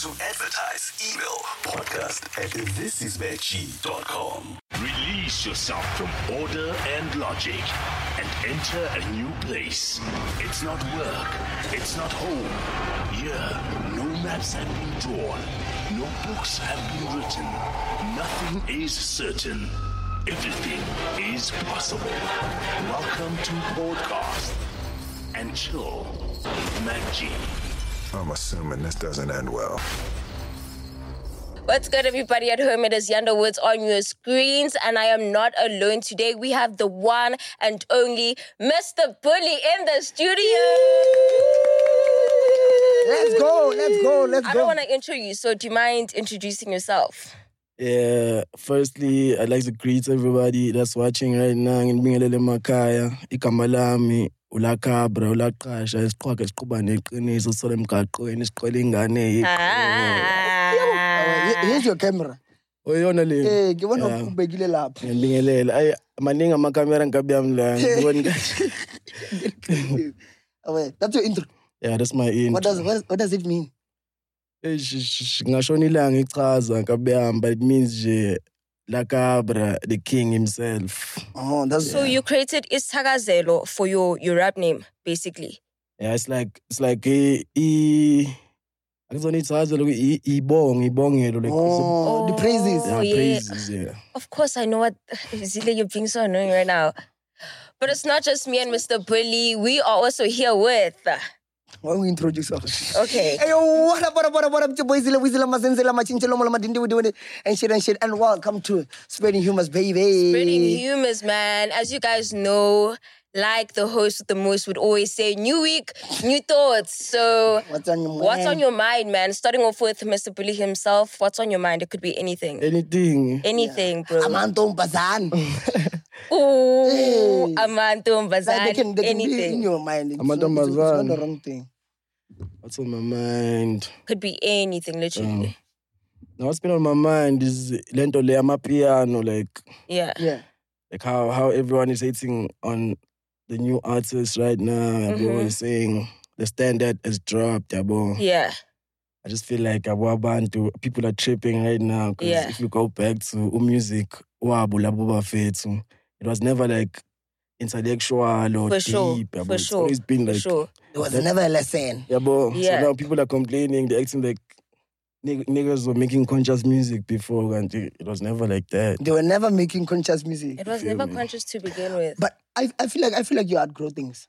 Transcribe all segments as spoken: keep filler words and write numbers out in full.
To advertise, email podcast at this is veggie dot com. Release yourself from order and logic and enter a new place. It's not work. It's not home. Here, no maps have been drawn. No books have been written. Nothing is certain. Everything is possible. Welcome to Podcast and Chill with Mac G. I'm assuming this doesn't end well. What's good, everybody at home? It is Yanda Woods on your screens, and I am not alone today. We have the one and only Mister Bully in the studio. Let's go, let's go, let's I go. don't want to intro you, so do you mind introducing yourself? Yeah, firstly, I'd like to greet everybody that's watching right now. Ngibingelele emakhaya, igama lami ulakabra, ulaqasha, isiqhwaga siqhuba neqiniso sole emgaqweni, siqhwele ingane. Ah. Here's your camera. Oyona le. Eh, ke bona o begile lapha. Ngibingelele. Ay maningi amakamera ngabe yami la. Ngibona kahle. Wait, that's your intro. Yeah, that's my intro. What does what, what does it mean? Ngashona ilanga ichaza ngabe yami, but it means je Lakabra, the king himself. Oh, that's So you created Isthakazelo for your, your rap name, basically. Yeah, it's like it's like e e akuzonichaza i ibong ibongelo like oh, the praises. yeah, yeah. praises, yeah. Of course, I know what Zile, you're being so annoying right now. But it's not just me and Mister Bully. We are also here with... Why don't we introduce us? Okay. Hey, yo, what up, what up, what up, what up? It's your boy Zilla, Wizilla, Mazenzela, Machinchelo, Mola, Madindi, we doing it, and shit and shit. And welcome to Spreading Humors, baby. Spreading humors, man. As you guys know, like the host with the most would always say, new week, new thoughts. So What's on your mind? what's on your mind, man? Starting off with Mister Bully himself, what's on your mind? It could be anything. Anything. Anything, bro. Amanto Bazan. Ooh, Hey. Amantum Like, they can, Bazan, they can be in anything. your mind. It's Amanto not, it's, it's not Bazan. the wrong thing. What's on my mind? Could be anything, literally. Um, now what's been on my mind is lento le amapiano, like Yeah. Yeah. like how how everyone is hating on the new artists right now. Mhm. Everyone is saying the standard has dropped, yabo. Yeah. I just feel like yabo abantu people are tripping right now because Yeah. if you go back to music wabo labo bafethu, it was never like intellectual or For deep. sure. Yabo. For It's sure. always been For like sure. It was That- never a lesson. yabo. Yeah. So now people are complaining, they're acting like nig- niggas were making conscious music before, and it it was never like that. They were never making conscious music. It was Feel never me? conscious to begin with. But I, I feel like I feel like you outgrow things.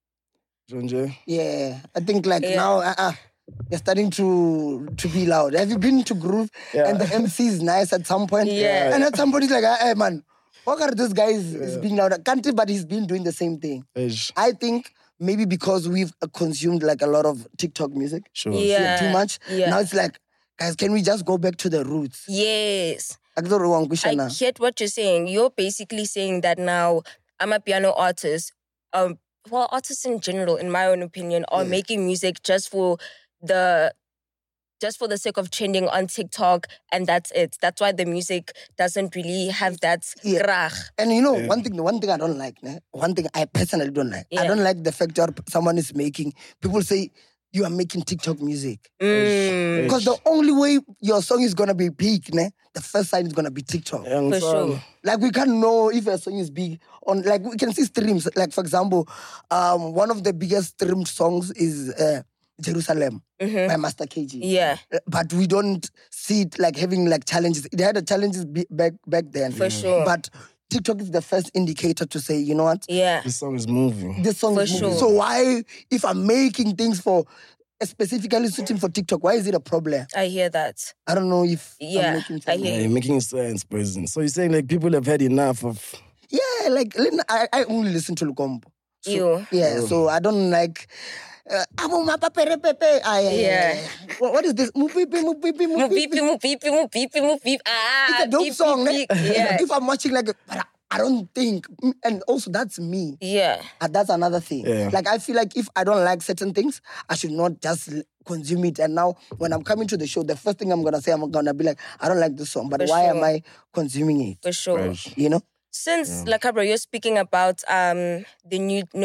Jonje? Yeah, I think like Yeah. now, uh, uh, you're starting to to be loud. Have you been to Groove? Yeah. And the M C is nice at some point. Yeah. And at some point, it's like, hey man, what are this guy is, is being loud? Can't but he's been doing the same thing. Ish. I think maybe because we've uh, consumed like a lot of TikTok music, Sure. Yeah. too much. Yeah. Now it's like, guys, can we just go back to the roots? Yes. Akzoro I wangushana. get what you're saying. You're basically saying that now I'm a piano artist. Um, well, artists in general, in my own opinion, are Yeah. making music just for the just for the sake of trending on TikTok, and that's it. That's why the music doesn't really have that Yeah. krach. And you know, Yeah. one thing, one thing I don't like, né? one thing I personally don't like. I Yeah. don't like the fact that someone is making, people say, you are making TikTok music. Mm, Because the only way your song is gonna be big, né? The first sign is gonna be TikTok. Young for son. sure. Like we can't know if a song is big on. Like we can see streams. Like for example, um, one of the biggest streamed songs is uh, Jerusalem Mhm. by Master K G. Yeah, Uh, But we don't see it like having like challenges. It had a challenges be- back back then. for sure. But TikTok is the first indicator to say, you know what, Yeah, This song is moving. this song For is moving. sure. So why, if I'm making things for specifically suiting for TikTok, why is it a problem? I hear that. I don't know if Yeah, I'm making I sense. hear Yeah, you. you're making sense, President. So you're saying like people have had enough of Yeah, like Lin- I, I only listen to Lukombo. So, You. Yeah, so I don't like. Uh, amo mapapere pepe. Ah, yeah, yeah, Yeah. yeah. What, what is this? Mupipi, mupipi, Mu mupipi. pipi, mu pipi, mu pipi, mu pipi. Ah, It's a dope beep, song. beep, eh? beep. Yeah, If I'm watching like, but I, I don't think, and also that's me. yeah. And that's another thing. Yeah. Like I feel like if I don't like certain things, I should not just l- consume it. And now when I'm coming to the show, the first thing I'm gonna say, I'm gonna be like, I don't like this song, but For why sure. am I consuming it? For sure. Fresh. You know? Since Lakabra, you're speaking about um the new no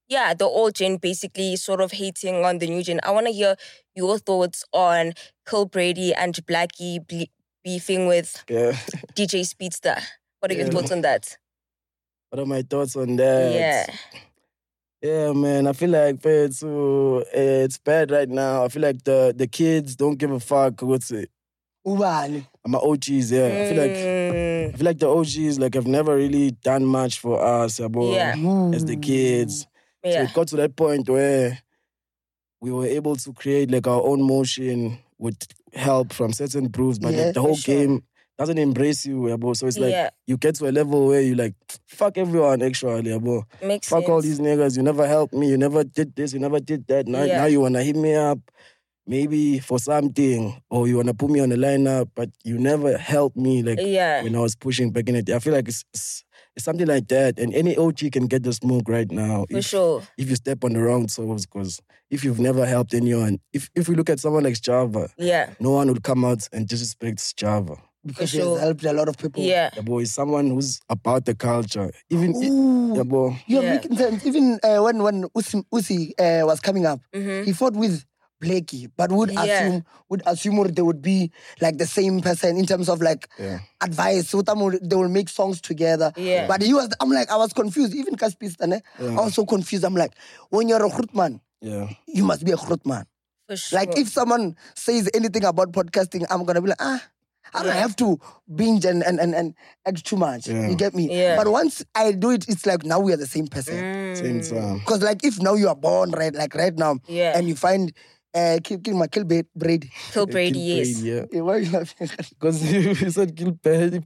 yeah, the old gen basically sort of hating on the new gen. I want to hear your thoughts on Kill Brady and Blackie ble- beefing with Yeah. D J Speedster. What are your Yeah. thoughts on that? What are my thoughts on that? Yeah. Yeah, man. I feel like it's, uh, it's bad right now. I feel like the, the kids don't give a fuck what's it. Ubani. I'm a O Gs, yeah. I feel like Mm, I feel like the O Gs like have never really done much for us, yabo, Yeah. as the kids. So yeah. it got to that point where we were able to create like our own motion with help from certain proofs, but Yeah, like, the for whole sure. game doesn't embrace you, yabo. So it's like Yeah. you get to a level where you like fuck everyone actually, yabo. Makes Fuck sense. all these niggas. You never helped me. You never did this. You never did that. Now, Yeah. now you wanna hit me up, maybe for something, or you wanna put me on the lineup, but you never helped me like Yeah. when I was pushing back in it. I feel like it's, it's it's something like that, and any O G can get the smoke right now. For if, sure. If you step on the wrong toes, because if you've never helped anyone, if if we look at someone like Java, Yeah. no one would come out and disrespect Java. Because For he sure. has helped a lot of people. Yeah. The boy is someone who's about the culture. Even Ooh. yeah, boy. You're Yeah. making sense. Even uh, when when Usi, Usi uh, was coming up, Mhm. he fought with Blakey, but would Yeah. assume would assume they would be like the same person in terms of like Yeah. advice. So them would- they will make songs together. Yeah. But he was. I'm like I was confused. Even Caspista, ne? I was so confused. I'm like, when you're a Grootman, Yeah. you must be a Grootman. For sure. Like if someone says anything about podcasting, I'm gonna be like, ah, I don't Yeah. have to binge and and and, and act too much. Yeah. You get me? Yeah. But once I do it, it's like now we are the same person. Mm. Same time. Because like if now you are born right, like right now, Yeah. and you find uh, kill kill my kill Ba- Brady. Kill Brady, Kill yes. Brady, yeah. Eh, why are you laughing? Because you said kill Brady.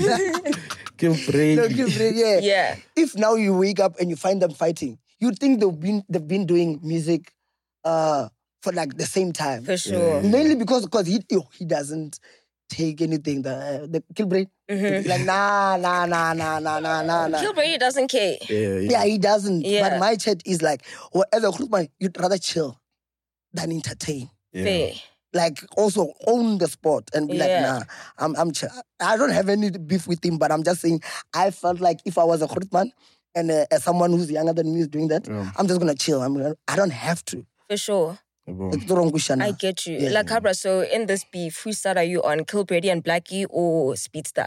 Kill Brady. No, kill Brady. Yeah. Yeah. If now you wake up and you find them fighting, you think they've been they've been doing music, uh, for like the same time. For sure. Mainly because because he oh, he doesn't take anything. The uh, the kill Brady. Mhm. He's like nah nah nah nah nah nah nah nah. Kill Brady doesn't care. Yeah, yeah. Yeah, he doesn't. Yeah. But my chat is like, whatever Grootman, you'd rather chill than entertain. yeah. Fair. Like also own the sport and be like, Yeah. nah, I'm I'm chill. I don't have any beef with him, but I'm just saying I felt like if I was a Grootman and uh, as someone who's younger than me is doing that, Yeah. I'm just gonna chill. I'm gonna, I don't have to. For sure. Yeah, bro. It's the wrong question. I now. get you. Yeah. Like Cabra, so in this beef, whose side are you on? Kill Brady and Blackie or Speedster?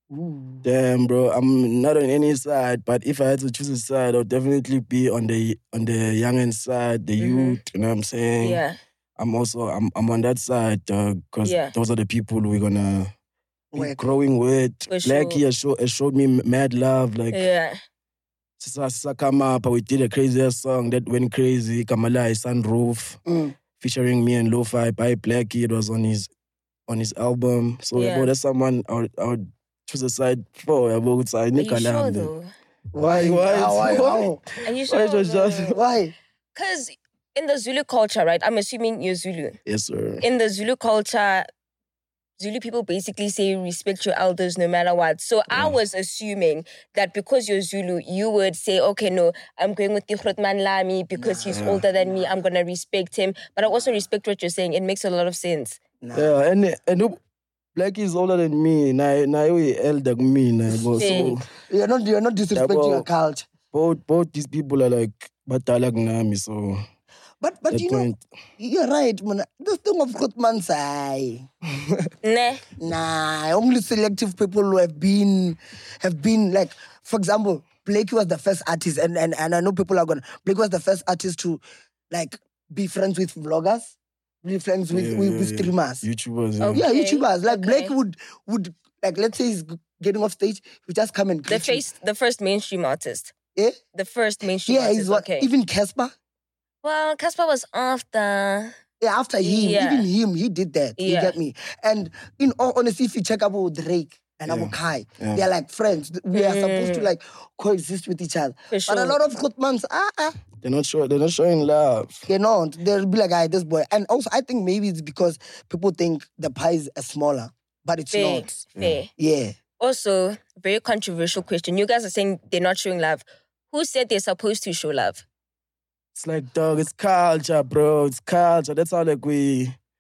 Damn, bro. I'm not on any side, but if I had to choose a side, I'd definitely be on the on the youngin side, the Mhm. youth. You know what I'm saying? Yeah. I'm also I'm I'm on that side because Yeah. those are the people we're gonna be Work. growing with. For sure. Blackie has, show, has showed me mad love. Like Yeah. Sisa Sisa come up, we did a crazy ass song that went crazy. Kamala Sunroof, Mm. featuring me and Lo-Fi by Blackie. It was on his on his album. So Yeah. yeah, bro, that's someone I would, I would choose a side for. Yeah, bro. It's, I Are you sure though? Why? Why? How, why? How? Are you Why sure? just- just- Why? Because in the Zulu culture, right? I'm assuming you're Zulu. Yes, sir. In the Zulu culture, Zulu people basically say respect your elders no matter what. So I was assuming that because you're Zulu, you would say, okay, no, I'm going with the Grootman Lami because he's older than me. I'm going to respect him. But I also respect what you're saying. It makes a lot of sense. Yeah, and and who- Blackie is older than me. Now, now he elder than me. Now, bro. So You're not you're not disrespecting well, your culture. both both these people are like batalak nami. So But but that you know, point, you're right, man. This thing of Grootman's eye. Nah. Nah, only selective people who have been have been like, for example, Blakey was the first artist, and, and, and I know people are gonna Blakey was the first artist to like be friends with vloggers, be friends with, Yeah, with, yeah, with yeah. streamers. YouTubers. Yeah. Okay. Yeah, YouTubers. Like okay. Blakey would would like let's say he's getting off stage, he would just come and The greet you. face, the first mainstream artist. Yeah, The first mainstream yeah, artist. he's what okay. even Casper. Well, Casper was after. Yeah, after him, Yeah. even him, he did that. You Yeah. get me? And in all honesty, if you check out Drake and Yeah. Abu Kai, Yeah. they're like friends. We are supposed to like coexist with each other. For sure. But a lot of Grootmans, ah, ah, They're not sure. They're not showing love. they don't. They'll be like, ah, this boy. And also, I think maybe it's because people think the pie is uh, smaller, but it's Fair. not. Fair. Yeah. Also, very controversial question. You guys are saying they're not showing love. Who said they're supposed to show love? It's like, dog, it's culture, bro. It's culture. That's how like we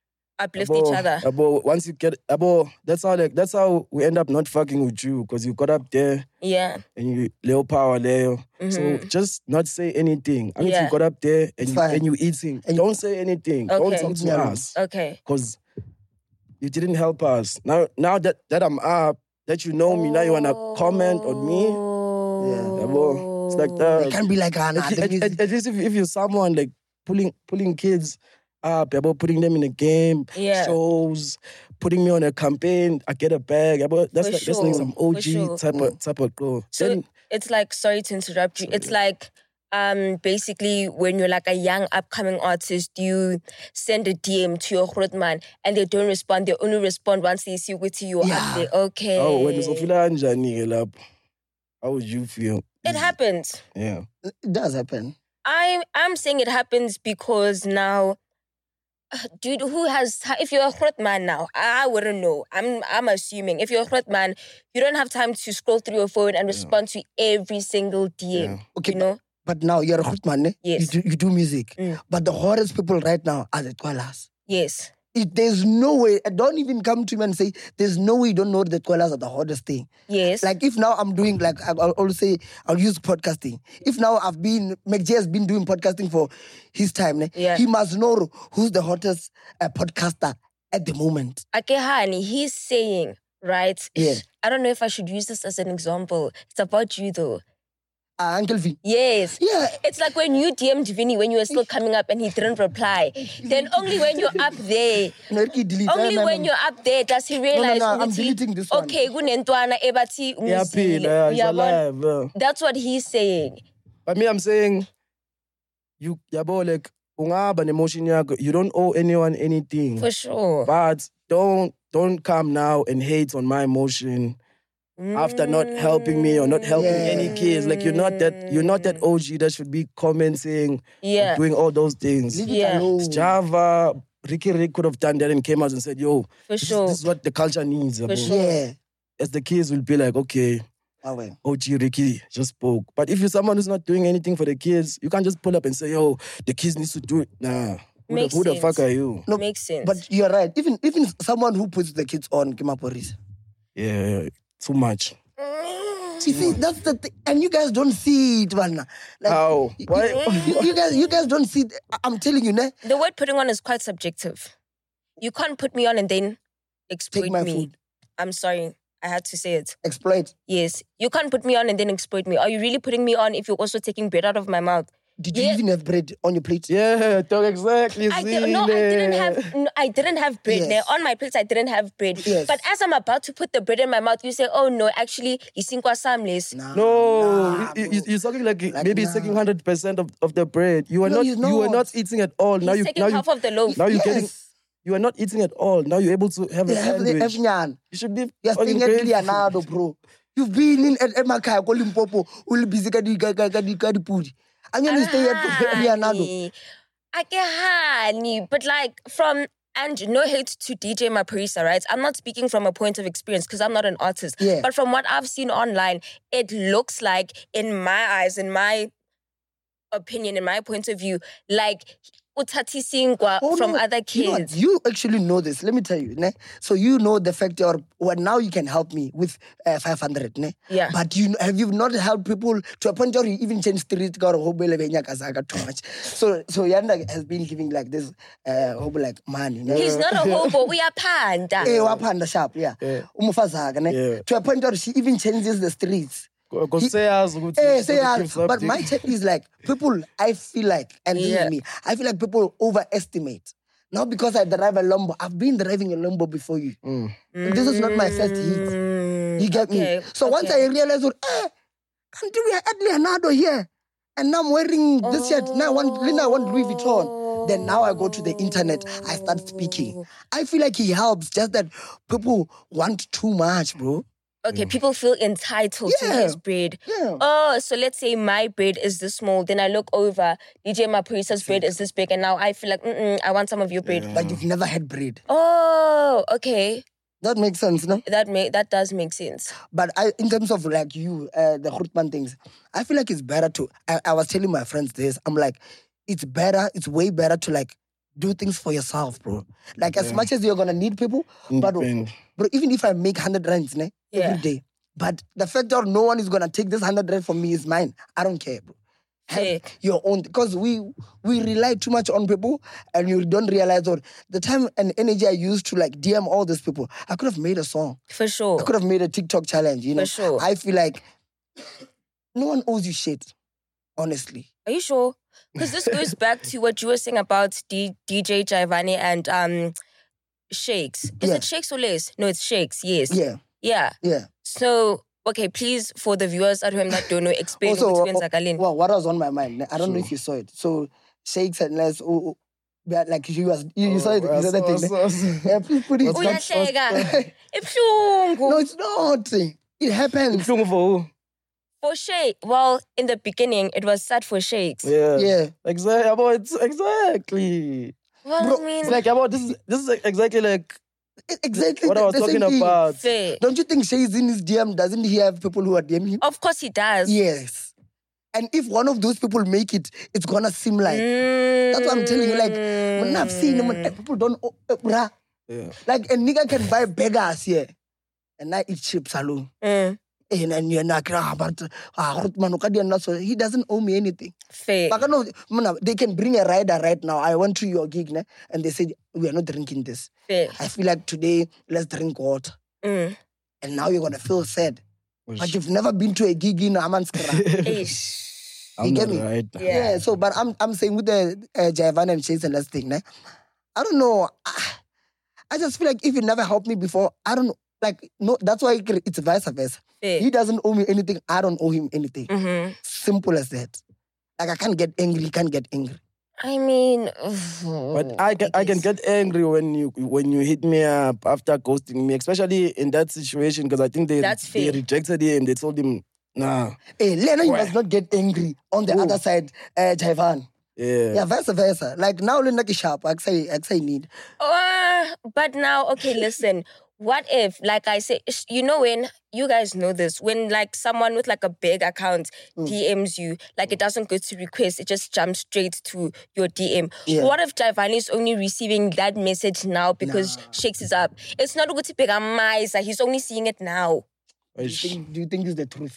uplift Abo, each other. Abo, once you get, abo, that's how like that's how we end up not fucking with you because you got up there Yeah. and you leo power leo. So just not say anything. I mean, Yeah. you got up there and It's you, fine. and you eating. And- Don't say anything. Don't Okay. talk to Yeah. us Okay. because you didn't help us. Now, now that that I'm up, that you know me, now you wanna comment on me. Yeah. Abo, it's like It that. can't be like Hannah. At, the at, music- at, at least if, if you're someone like pulling pulling kids up, about putting them in a game, Yeah. shows, putting me on a campaign, I get a bag. About that's For like that's like sure, some O G for sure. type of type of girl. So Then it's like, sorry to interrupt you. It's like, um, basically when you're like a young upcoming artist, you send a D M to your grootman and they don't respond. They only respond once they see with you. Yeah. Up there. Okay. oh, when uzofila kanjani ke lapho? How would you feel? It happens. Yeah. It does happen. I'm I'm saying it happens because now, dude, who has? If you're a hot man now, I wouldn't know. I'm I'm assuming if you're a hot man, you don't have time to scroll through your phone and respond to every single D M. Yeah. Okay, You know? But now you're a good man, eh? Yes. You do, you do music. Mm. But the hottest people right now are the Twalas. Yes. It, there's no way, don't even come to me and say, there's no way you don't know the Twalas are the hottest thing. Yes. Like if now I'm doing, like I'll, I'll say, I'll use podcasting. If now I've been, McJ has been doing podcasting for his time, ne? Yeah. He must know who's the hottest uh, podcaster at the moment. Akehani, he's saying, right? Yeah. I don't know if I should use this as an example. It's about you though. Uh, Uncle V. Yes. Yeah. It's like when you D M'd Vinny when you were still coming up and he didn't reply. Then only when you're up there, No, Ricky, delete. only No, no, when no. you're up there does he realize. no, I'm ukuthi, deleting this one. Okay, kunentwana ebathi Yeah, ungizile. yeah, he's Uyabona? alive. Yeah. That's what he's saying. But me, I'm saying, you, yabo, like, ungaba emotion yakho. You don't owe anyone anything. For sure. But don't don't come now and hate on my emotion after not helping me or not helping Yeah. any kids. Like you're not that you're not that O G that should be commenting, Yeah. doing all those things. Leave it Yeah. alone. Java, Ricky Rick could have done that and came out and said, "Yo, For this, sure. this is what the culture needs." For bro." sure. Yeah. As the kids will be like, "Okay, Oh, well. O G Ricky just spoke." But if you're someone who's not doing anything for the kids, you can't just pull up and say, "Yo, the kids need to do it." Nah. Who, the, Makes who the sense. fuck are you? No, Makes sense. But you're right. Even even someone who puts the kids on Kimaporis. Yeah, too much. You see, that's the thing. And you guys don't see it, man. Like, How? you- Why? You, you guys, you guys don't see it. I- I'm telling you, ne? the word putting on is quite subjective. You can't put me on and then exploit Take my me. food. I'm sorry. I had to say it. Exploit. Yes. You can't put me on and then exploit me. Are you really putting me on if you're also taking bread out of my mouth? Did you Yeah. even have bread on your plate? Yeah, talk exactly. I did, no, I didn't have. No, I didn't have bread. Yes. There on my plate, I didn't have bread. Yes. But as I'm about to put the bread in my mouth, you say, "Oh no, actually, isinkwa samles." Nah, No, nah, you, you, bro. you're talking like, Like, maybe he's nah. taking one hundred percent of, of the bread. You are No, not he's you are not. not eating at all. now He's you taking now half you, of the loaf. now you're Yes. getting you are not eating at all. Now you're able to have a They have the sandwich. Evnyan. You should be You're fucking staying at grateful. Leonardo, bro. You've been in at Emakaya, Limpopo, will be busy at the Pudi. And you stay at Leonardo. Ahani. Akehani. But like from and no hate to D J Maphorisa, right? I'm not speaking from a point of experience because I'm not an artist. Yeah. But from what I've seen online, it looks like, in my eyes, in my opinion, in my point of view, like uthathi singwa Oh, from no. other You know what? kids. You actually know this. Let me tell you. Ne? So you know the factor. Well, now you can help me with uh, five hundred. Ne? Yeah. But you have you not helped people to a point where you even change street or hobele benyakazaka too much. So so Yanda has been giving like this uh hobo like money. Ne? He's not a hobo. We are panda. Eh, waphanda sharp, yeah. Umufazaka, ne? Yeah. To a point where she even changes the streets. Because He- say us, ukuthi Eh, it's say not a yes. trip But my subject. take is like people, I feel like, and this Yeah. is me, I feel like people overestimate. Not because I drive a Lambo. I've been driving a Lambo before you. This is not my first hit. You get Okay, me? So once I okay. realized, eh, can't we are at Leonardo here? And now I'm wearing this shirt. Now I want, now I want Louis Vuitton. Then now I go to the internet. I start speaking. I feel like he helps. Just that people want too much, bro. Okay, people feel entitled to Yeah. his bread. Yeah. Oh, so let's say my bread is this small. Then I look over, D J Maphorisa's bread is this big. And now I feel like, mm-mm, I want some of your bread. But you've never had bread. Oh, okay. That makes sense, no? That make that does make sense. But I, in terms of like you, uh, the Grootman things, I feel like it's better to. I, I was telling my friends this. I'm like, it's better. It's way better to like do things for yourself, bro. Like as Yeah. much as you're gonna need people, but Independent. bro, even if I make hundred rands ne, Yeah. every day, but the fact that no one is gonna take this hundred rand from me is mine. I don't care, bro. Have Fair. your own, because we we rely too much on people, and you don't realize or the time and energy I used to like D M all these people. I could have made a song. For sure. I could have made a TikTok challenge. You know, For sure. I feel like no one owes you shit. Honestly, Are you sure? Because this goes back to what you were saying about D- DJ Giovanni and um Shakes. Is Yeah. it Shakes or Les? No, it's Shakes. Yes. yeah, Yeah. yeah. So, okay, please, for the viewers at home that don't know, explain Also, what explains uh, Akalin. well, what was on my mind? I don't know Sure. if you saw it. So Shakes and Les, oh, oh, yeah, like you was you, you saw it. Oh, You saw that I thing. saw- ne? I saw- Yeah, please put it. What's It's not- Uyahleka. Ibuhlungu. no, it's not. It happens. Ibuhlungu for who? For Shake, well, in the beginning, it was sad for Shakes. Yeah. Yeah. Exactly. About it's exactly. Well, Bro, I mean, It's like about this is this is exactly like E- Exactly. what the, I was the same talking thing. about. fair. Don't you think Shay's in his D M? Doesn't he have people who are DMing him? Of course he does. Yes. And if one of those people make it, it's gonna seem like that's what I'm telling you. Like when I've seen them, when people don't, oh, uh, bruh. yeah. Like a nigga can buy beggars here, and I eat chips alone. Mm, And and you're not ah, but ah, Rutman, okay, they're not so- he doesn't owe me anything. fair. But I know, man, they can bring a rider right now. I went to your gig, ne, and they said we are not drinking this. Fair. I feel like today let's drink water, Mm. and now you're gonna feel sad. Oh, But sh- you've never been to a gig in Amanskara. Ish. I'm you get not me? right. Yeah. Yeah. So, but I'm I'm saying with the uh, Javan and Chase and that thing, ne? I don't know. I, I just feel like if you never helped me before, I don't know. Like no, that's why it's vice versa. Fair. He doesn't owe me anything. I don't owe him anything. Mm-hmm. Simple as that. Like I can't get angry. He can't get angry. I mean, But I can I can guess. get angry when you when you hit me up after ghosting me, especially in that situation because I think they That's they fair. rejected him. They told him, nah, Hey, Lena, you Why? must not get angry. On the Who? other side, uh, Javan. yeah, Yeah, vice versa. Like now, Lena ki sharp. I say, I say need. Uh, but now, okay, listen. What if, like I say, sh- you know when, you guys know this, when like someone with like a big account Mm. D Ms you, like it doesn't go to request, it just jumps straight to your D M. Yeah. What if Giovanni is only receiving that message now because Shakes is up? It's not good to pick a miser, he's only seeing it now. Do you think, do you think it's the truth?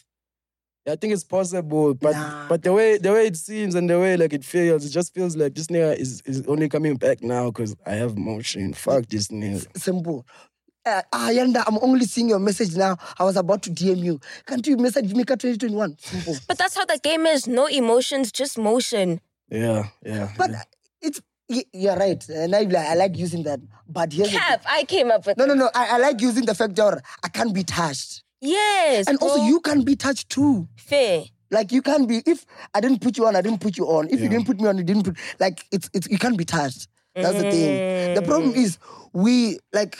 I think it's possible, but Nah. but the way the way it seems and the way like it feels, it just feels like this nigga is, is only coming back now because I have motion. Fuck this nigga. Simple. Uh, ah, Yanda, I'm only seeing your message now. I was about to D M you. Can't you message me at twenty twenty-one? Simple. But that's how the game is, no emotions, just motion. Yeah, yeah. But yeah. it's, y- you're right. And I, I like using that. But here's the Cap, I came up with No, it. no, no. I, I like using the fact that I can't be touched. Yes. And also, bro. you can be touched too. Fair. Like you can't be, if I didn't put you on, I didn't put you on. If you Yeah. didn't put me on, you didn't put, like, it's, it's, you can't be touched. That's the thing. The problem Mm. is, we, like,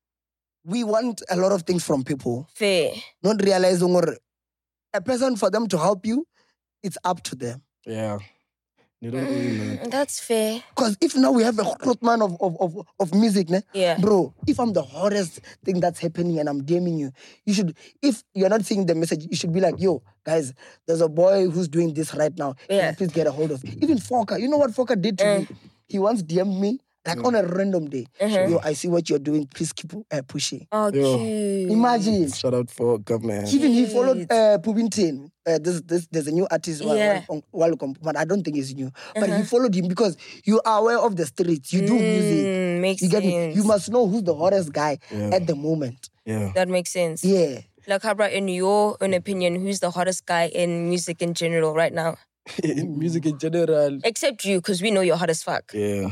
we want a lot of things from people, Fair. not realizing or a person for them to help you, it's up to them. Yeah. You don't really know. Mm, That's fair. Because if now we have a hot man of, of, of, of music, ne? Yeah. Bro, if I'm the hottest thing that's happening and I'm DMing you, you should, if you're not seeing the message, you should be like, yo, guys, there's a boy who's doing this right now. Can you Yeah. please get a hold of it. Even Fokker, you know what Fokker did to Mm. me? He once D M'd me, like on a random day. Mhm. Yo, I see what you're doing. Please keep uh, pushing. Oh, Yo. cute. Imagine. Shout out for government. Even he followed Cute. uh, Pubintin. Uh, this, this, there's a new artist, Wal- Yeah. Wal- Welcome, but I don't think he's new. But Uh-huh. he followed him because you are aware of the streets. You do music. Mm, makes You get me? sense. You must know who's the hottest guy Yeah. at the moment. Yeah. That makes sense. Yeah. Like, Habra, in your own opinion, who's the hottest guy in music in general right now? Music in general. Except you, because we know you're hot as fuck. Yeah.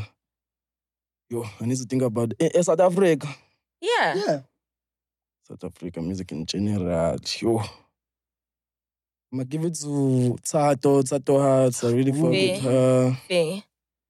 Yo, I need to think about eh, eh, South Africa. Yeah. Yeah. South Africa music in general. Yo. I'm gonna give it to Tato, Tato Hearts. I really fuck Fair. with her. Fair.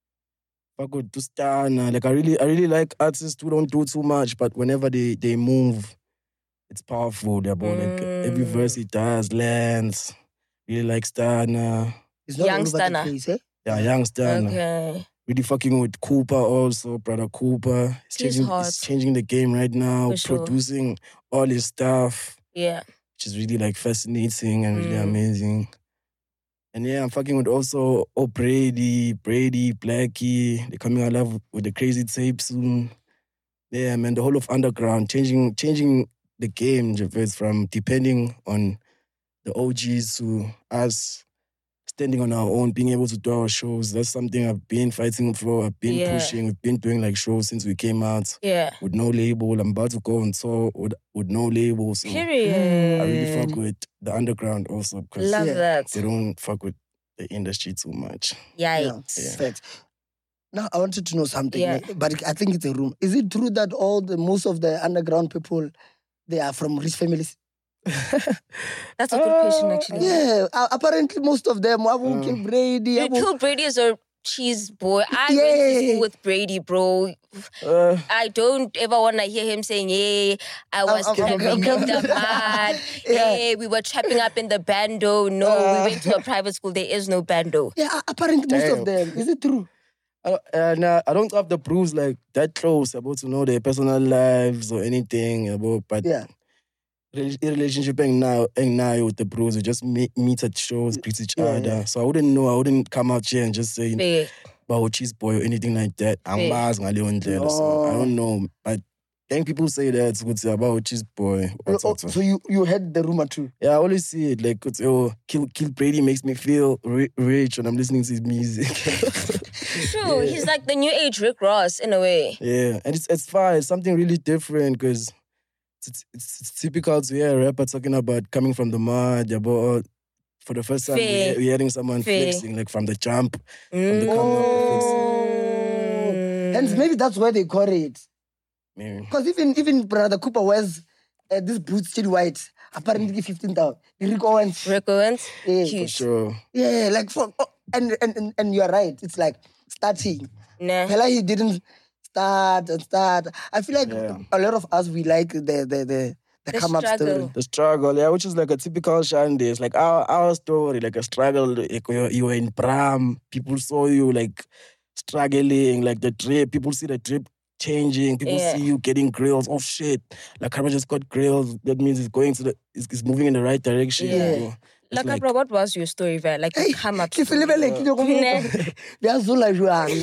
Fuck with Tustana. Like I really I really like artists who don't do too much, but whenever they, they move, it's powerful. They're both like every Mm. verse he does lands. Really like Stana. It's not Young all over the Stunner. place, eh? Yeah, young Stana. Okay. Really fucking with Cooper also, brother Cooper. He's He's changing, hot. he's changing the game right now, For sure. producing all his stuff, Yeah. which is really like fascinating and really Mm. amazing. And yeah, I'm fucking with also O'Brady, Brady, Blackie. They're coming alive with the crazy tape soon. Yeah, man, the whole of underground, changing changing the game, Javez, from depending on the O Gs to us standing on our own, being able to do our shows. That's something I've been fighting for. I've been Yeah. pushing. We've been doing like shows since we came out Yeah. with no label. I'm about to go on tour with, with no label. So Period. I really fuck with the underground also because Love Yeah. that. they don't fuck with the industry too much. Yeah. Yikes. Facts. Now I wanted to know something, Yeah. eh, but I think it's a room. Is it true that all the most of the underground people they are from rich families? That's a good question, actually. Yeah, uh, apparently most of them. Abu Um, Kill Brady. You Abu- killed Brady as a cheese boy. I Yeah. went to school with Brady, bro. Uh, I don't ever want to hear him saying, hey, I was I'm- I'm- trapping I'm- in the mud. Yeah. Hey, we were trapping up in the bando. No, Uh. we went to a private school. There is no bando. Yeah, uh, apparently most of Damn. them. Is it true? I don't, and uh, I don't have the proofs like that close about to know their personal lives or anything about, but Yeah. rel- relationship ain't now ain't now with the bros. We just meet, meet at shows, greet each Yeah, other. yeah. So I wouldn't know. I wouldn't come out here and just say Fair. about cheese boy or anything like that. I'm Fair. Mars ngaleyo ndlela, so I Oh. don't know. But I think people say that it's good about cheese boy. Oh, oh, so you you heard the rumor too? Yeah, I always see it like, it's, oh, Kill, Kill Brady makes me feel ri- rich when I'm listening to his music. True. He's like the new age Rick Ross in a way. Yeah, and it's it's fine. It's something really different because it's, it's it's typical to hear a rapper talking about coming from the mud. About for the first time Fair. we're hearing someone Fair. flexing like from the jump, from Mm. the come up. Oh. And maybe that's why they call it. Maybe. Because even even Brother Cooper wears uh, this boots still white. Apparently fifteen thousand. Rick Owens. Rick Owens. Yeah. For Cute. sure. Yeah, like for oh, and, and and and you're right. It's like starting. Nah. Hella he didn't start and start. I feel like Yeah. a lot of us we like the the the, the The come up struggle. story. The struggle, yeah, which is like a typical Shande. It's like our our story, like a struggle. Like you you were in pram, people saw you like struggling, like the drip. People see the drip changing. People Yeah. see you getting grills. Oh shit! Like Karma just got grills. That means it's going to the, it's, it's moving in the right direction. Yeah. So it's Like, like- bro, what was your story, Ver? Like, Hey, you come up ke to felebelekile go mo- Nah. Beyazula jwang.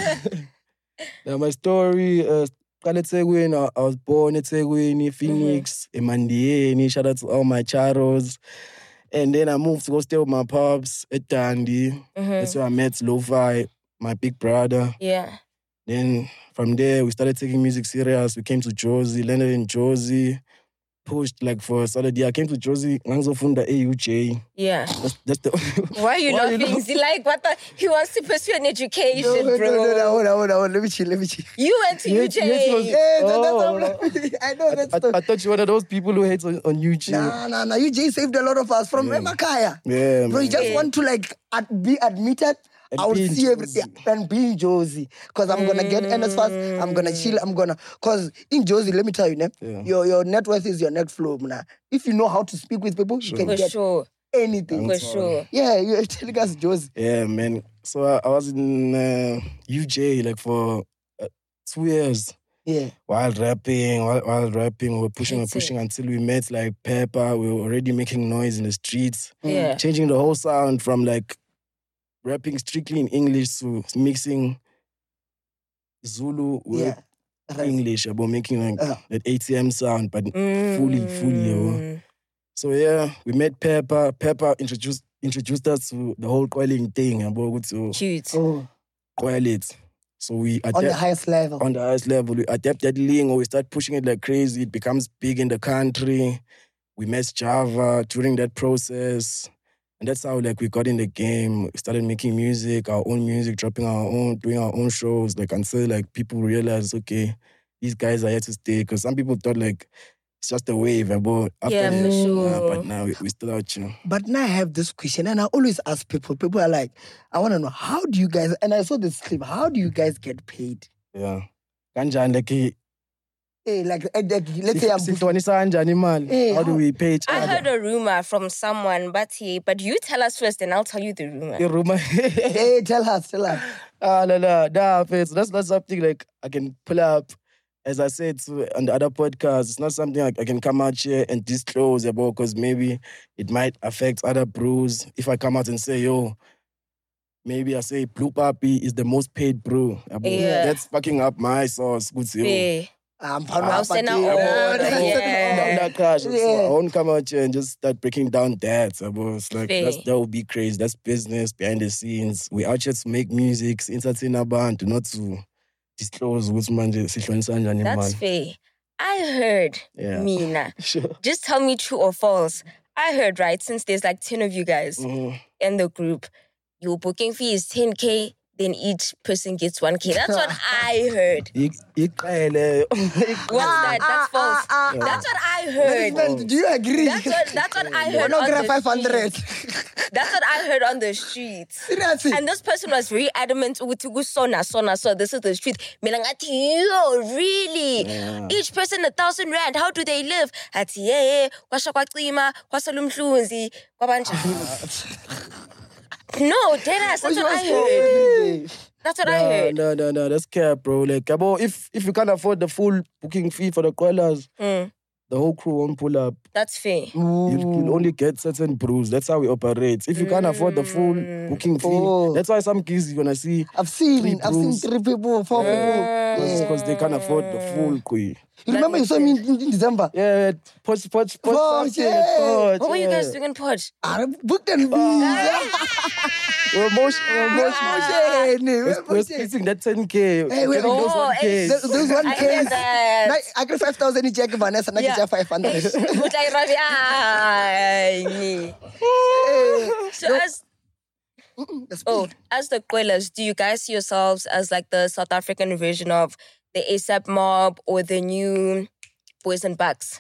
Now my story, uh, qala eThekwini, I I was born eThekwini, Phoenix, eMandiyeni. Shout out to all my charos. And then I moved to go stay with my pops at Dundee. Mhm. That's where I met Lo-Fi, my big brother. Yeah. Then from there, we started taking music serious. We came to Jozi, landed in Jozi, pushed like for a solid year. I came to Jozi, ngangizofunda A U J. Yeah. That's, that's the Why are you Why you laughing? Is he like, what the? He wants to pursue an education, No, no, bro. no, no, hold on, hold on, hold on. Let me chill, let me chill. You went to You U went- J. you went to those- Yeah, that, that's Oh. what I'm laughing. I know that's I, the... I thought you were one of those people who hates on, on YouTube. Nah, nah, nah. U J saved a lot of us from Yeah. Emakaya. Yeah, Bro, you man. just Yeah. want to like ad- be admitted. And I would be in see every Jozi. yeah, and be in Jozi. Because I'm gonna get N S fast. I'm gonna chill. I'm gonna cause in Jozi, let me tell you, ne, Yeah. your your net worth is your net flow. Nah. If you know how to speak with people, you can For get sure. anything. For sure. Yeah, you're telling us Jozi. Yeah, man. So I, I was in uh, U J like for uh, two years. Yeah. While rapping, while, while rapping, we were pushing and That's it. pushing until we met like Pepper. We were already making noise in the streets, Yeah. changing the whole sound from like rapping strictly in English to mixing Zulu with Yeah. Right. English, about making like Uh. that A T M sound, but fully, fully. yo. Mm. So yeah, we met Pepper. Pepper introduced introduced us to the whole coiling thing, about to Cute. Oh, coil it. So we on the adapt highest level. on the highest level. We adapt that lingo. We start pushing it like crazy. It becomes big in the country. We met Java during that process. And that's how like we got in the game. We started making music, our own music, dropping our own, doing our own shows, like until like people realized, okay, these guys are here to stay. Because some people thought like it's just a wave, but after Yeah, for that, sure. nah, but now we, we still out, you know. But now I have this question, and I always ask people. People are like, I want to know, how do you guys? And I saw this clip. How do you guys get paid? Yeah. Kanjani like Hey, like, eh, like, let's say I'm. sihlukanisa kanjani imali? Hey, How do how- we pay each I other? heard a rumor from someone, but he, but you tell us first, and I'll tell you the rumor. The rumor. Hey, tell us, tell us. Ah, no, no, nah, Fitz. That's not something like I can pull up as I said to, on the other podcast, it's not something I, I can come out here and disclose about because maybe it might affect other brews. If I come out and say, yo, maybe I say Blue Papi is the most paid brew. Yeah. That's fucking up my sauce. Good to you. Fair. I'm I'll send out Yeah. order, yeah. No, no, cash. So Yeah. I won't come out here and just start breaking down that. Abo. It's like Fair. that's, that would be crazy. That's business behind the scenes. We out here to make music, to entertain abantu, not to disclose what's manje sihlonisa kanjani That's man. fair. I heard, Yeah. Mina. Sure. Just tell me true or false. I heard, right, since there's like ten of you guys Mhm. in the group, your booking fee is ten K, then each person gets one K. That's what I heard. Ik- Iqele. What's that? That's false. That's what I heard. Man, do you agree? That's what, that's what I heard no, on the five hundred. streets. That's what I heard on the streets. Seriously. And this person was very adamant ukuthi kusona sona so this is the street. Mina ngathi yo really Yeah. each person a thousand rand, how do they live? Athi yeah yeah kwasha kwacima kwasala umhlunzi kwabanjani. No, deadass, that's what I heard. That's what I No, heard. no, no, no. That's cap, bro. Like, abo, if if you can't afford the full booking fee for the Quellas, Mm, the whole crew won't pull up. that's fair. You'll, you'll only get certain brews. That's how we operate. If you can't afford the full booking fee, Oh. that's why some kids you're gonna see I've seen, Three I've seen brews. three people, four people. because they can't afford the full kui. You remember you saw me in, in, in December? Yeah, poch, poch, poch, Poch, poch, yeah. poch, What were you yeah. guys doing in Pod? I booked and visa. We're motion, we're motion. Motion, We're, we're motion. splitting that ten K. Hey, wait, Getting those oh, one K. hey. Those those one I hear case. that. Like, I get five thousand each, Vanessa, and I Yeah. get five hundred. But I rabi- ay, me. So as oh, as the Quellas, do you guys see yourselves as like the South African version of the ASAP Mob or the new Boys and Bucks?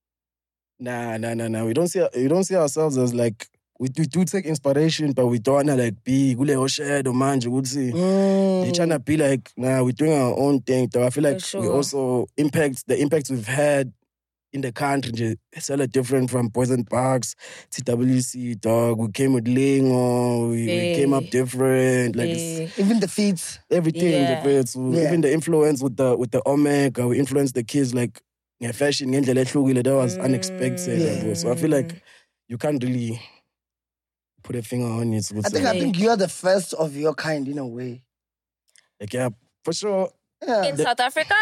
Nah, nah, nah, nah. We don't see we don't see ourselves as like we do, do take inspiration, but we don't wanna like be gule shadow manje. Would see. They're trying to be like, nah, we're doing our own thing. Though I feel like For we sure. also impact the impact we've had in the country. nje, It's a lot different from Poison Parks, T W C, dog. We came with Lingo, we, we came up Yeah. different. Like it's Yeah. Even the feeds. everything. Yeah. different. So Yeah. Even the influence with the with the Omega, we influenced the kids like yeah, fashion ngendlela ehlukile. That was unexpected. Yeah. yabo. So I feel like you can't really put a finger on it. I think I think you are the first of your kind in a way. like yeah, for sure. Yeah. In South Africa,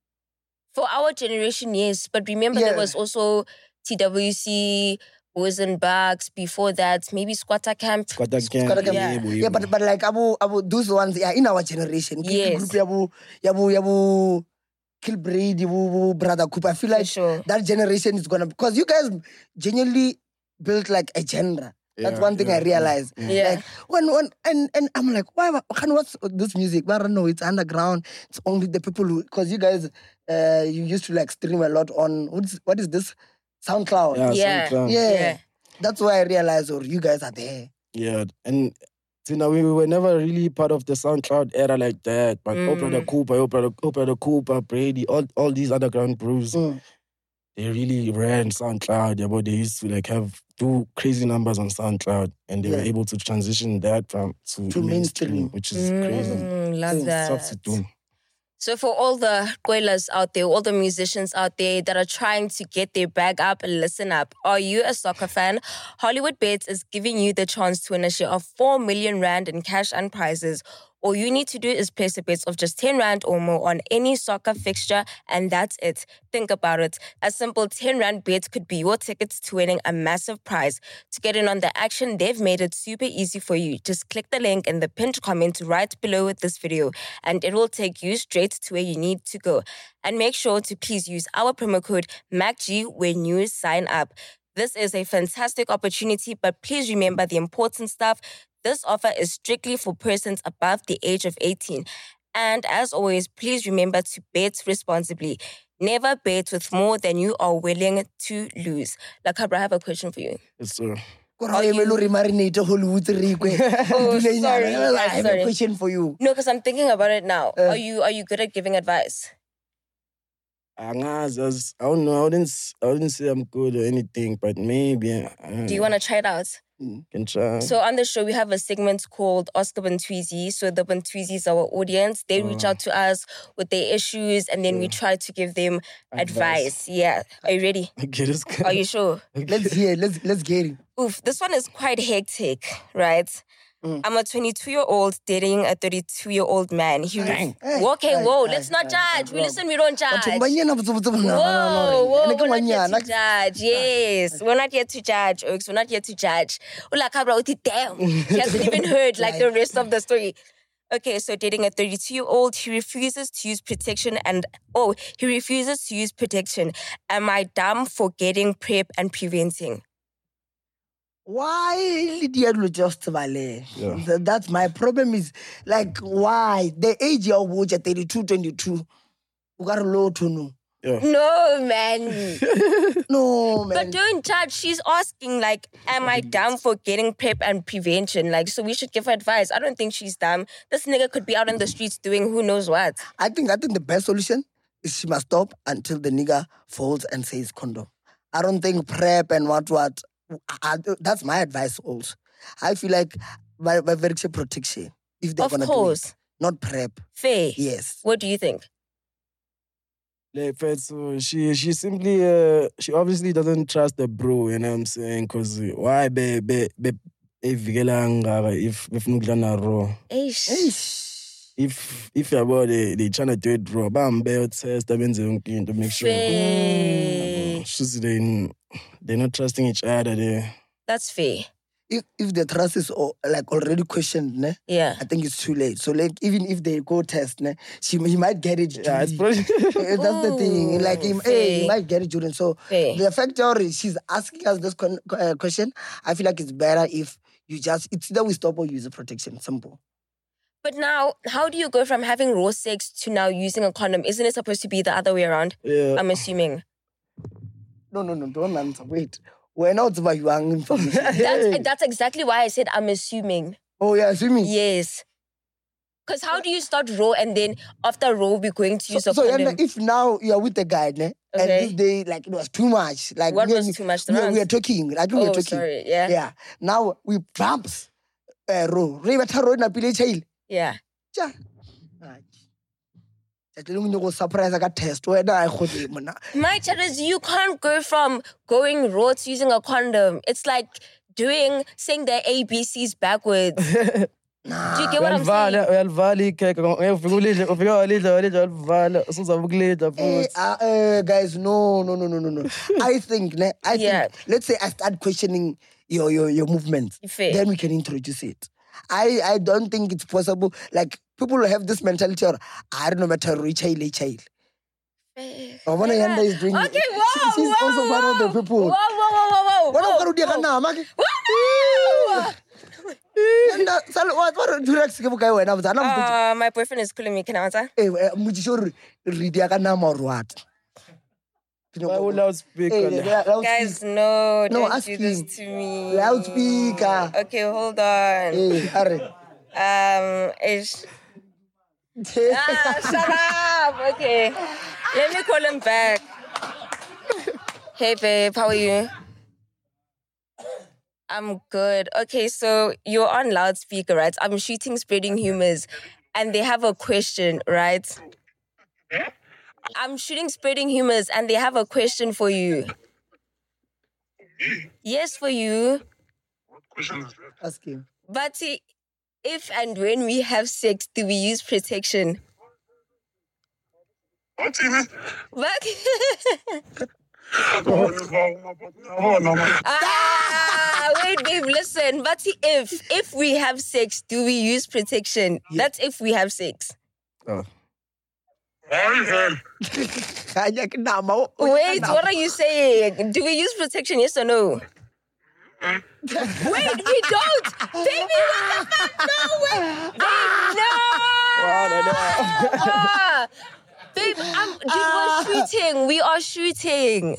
for our generation, yes. But remember, Yeah. there was also T W C, Boys and Bucks. Before that, maybe Squatter Camp. Squatter Camp, Squatter Camp. yebo, Yeah, yebo. but but like abu abu those ones yeah in our generation. Kill- Yes. Group yabu yabu yabu Kill Braid, yabu Brother Cooper. I feel For like sure. that generation is gonna because you guys genuinely built like a genre. That's Yeah, one thing yeah, I realized. Yeah. Like when when and and I'm like, why can what's this music? But I don't know, it's underground. It's only the people who because you guys uh you used to like stream a lot on what's what is this? SoundCloud. Yeah, Yeah. SoundCloud. Yeah. Yeah. That's why I realized or you guys are there. Yeah, and you know, we were never really part of the SoundCloud era like that. But Mm. Oprah the Cooper, Oprah the, Oprah the Cooper, Brady, all, all these underground brews, Mm. they really ran SoundCloud. Yeah, but they used to like have do crazy numbers on SoundCloud, and they were Yeah. able to transition that from to, To mainstream. which is crazy. Mm, love It's that. tough to do. So for all the Quellas out there, all the musicians out there that are trying to get their bag up, listen up. Are you a soccer fan? Hollywood Bets is giving you the chance to win a share of four million rand in cash and prizes. All you need to do is place a bet of just ten rand or more on any soccer fixture, and that's it. Think about it. A simple ten rand bet could be your tickets to winning a massive prize. To get in on the action, they've made it super easy for you. Just click the link in the pinned comment right below this video, and it will take you straight to where you need to go. And make sure to please use our promo code M A C G when you sign up. This is a fantastic opportunity, but please remember the important stuff. This offer is strictly for persons above the age of eighteen. And as always, please remember to bet responsibly. Never bet with more than you are willing to lose. Lakabra, I have a question for you. Yes, sir. Are you marinate Hollywood Oh, sorry, I have sorry. a question for you. No, because I'm thinking about it now. are you are you good at giving advice? Angazi, I was- I don't know. I wouldn't. s- I wouldn't say I'm good or anything, but maybe. I Do you want to try it out? can try. So on the show, we have a segment called Oscar Bantwizi. So the Bantwizi is our audience. They reach Oh. out to us with their issues, and then we try to give them advice. Yeah. Are you ready? Okay, this guy. Are you sure? Let's hear. Let's let's get it. Oof, this one is quite hectic, right? Mm. I'm a twenty-two-year-old dating a thirty-two-year-old man. He re- Hey, okay, hey, whoa, hey, let's not hey, judge. hey, We bro. listen, we don't judge. Batho ba banyana botse botse bona, Whoa, no, no, no, whoa, Ene ke we're not here banyana. to judge. Yes, we're not here to judge, Oaks. We're not here to judge. Ula kabra uthi, damn. He hasn't even heard like the rest of the story. Okay, so dating a thirty-two-year-old, he refuses to use protection and, oh, he refuses to use protection. Am I dumb for getting PrEP and preventing? Why Lydia just vale? Yeah. Th- That's my problem is like why the age of which at thirty-two, twenty-two. You got low to know. Yeah. No, man. No, man. But don't judge. She's asking, like, am I dumb for getting PrEP and prevention? Like, so we should give her advice. I don't think she's dumb. This nigga could be out on the streets doing who knows what. I think I think the best solution is she must stop until the nigga folds and says condom. I don't think PrEP and what what. I, I- that's my advice also. I feel like by, by very protection if they're Of gonna course. do it, not PrEP. Fair. Yes. What do you think? Like, but so she she simply uh, she obviously doesn't trust the bro, you know what I'm saying? Cause why be be be evikela kangaka if if nukudlana raw. Eish. Eish. If if yabo they they trying to do it raw, bambe test abenze yonke into to make sure. Fair. She's they they're not trusting each other. They That's fair. If if the trust is al- like already questioned, ne, Yeah. I think it's too late. So like even if they go test, ne, she he might get it. yeah, it's during- probably Eh, That's the thing. Like he, eh, he Fair. might get it during. So Fair. the factor is she's asking us this con- uh, question. I feel like it's better if you just it's either we stop or use a protection. Simple. But now, how do you go from having raw sex to now using a condom? Isn't it supposed to be the other way around? yeah. I'm assuming. No, no, no, don't answer. Wait. We're not about young information. That's, that's exactly why I said I'm assuming. Oh yeah, see me. Yes. Because how do you start raw and then after raw we're going to So, use a so condom? Yanda, if now you're with the guy, ne, and Okay. this day like it was too much, like What we- was too much? The We, we rounds? are talking. Like we Oh, were talking. sorry. Yeah. Yeah. Now we bumps. Uh, row. Re batla row na pile child. Yeah. Ja. At least go surprise I got test. Where I got mona. My chat is you can't go from going raw to using a condom. It's like doing saying the A B Cs backwards. Do you get what I'm saying? Uyalivala, uyalivala ikhekhe. Ufika ulidle, ufika walidla, walidla, walivala. Usuzabe ukulidla Eh, futhi. uh, uh, guys, no, no, no, no, no, no. I think, ne, I Yeah. think, let's say I start questioning your your your movements, Fair. then we can introduce it. I I don't think it's possible. Like people who have this mentality, or I don't know, matter rich child, child. Wabona Yanda is doing. Okay, she- whoa, she's whoa, also one of the whoa. people. Whoa, whoa, whoa, whoa, whoa. What whoa, about Rudy whoa. Kana? Maki? Whoa. Yanda, sal what what Durex ke bukai wena botsa. Ana mpotse. Uh, my boyfriend is calling me. Can I answer? Eh, eh, mmutsise hore Rudy Kana mo or what? Why would loudspeaker? Eh, le? loudspeaker. Guys, no, No, don't ask do this him. to me. Loudspeaker. Okay, hold on. Eh, are. Um, ish. Ah, shut up. Okay. Let me call him back. Hey, babe, how are you? I'm good. Okay, so you're on loudspeaker, right? I'm shooting Spreading Humors, and they have a question, right? I'm shooting Spreading Humors, and they have a question for you. Yes, for you. Ask him. But see, if and when we have sex, do we use protection? But ah, wait, babe, listen. But see, if if we have sex, do we use protection? That's if we have sex. Oh. Kanya ke nama. Wait, what are you saying? Do we use protection? Yes or no? Wait, we don't, baby. What the fuck? No, wait, babe, no. Ah, babe, I'm, dude, we're shooting. We are shooting.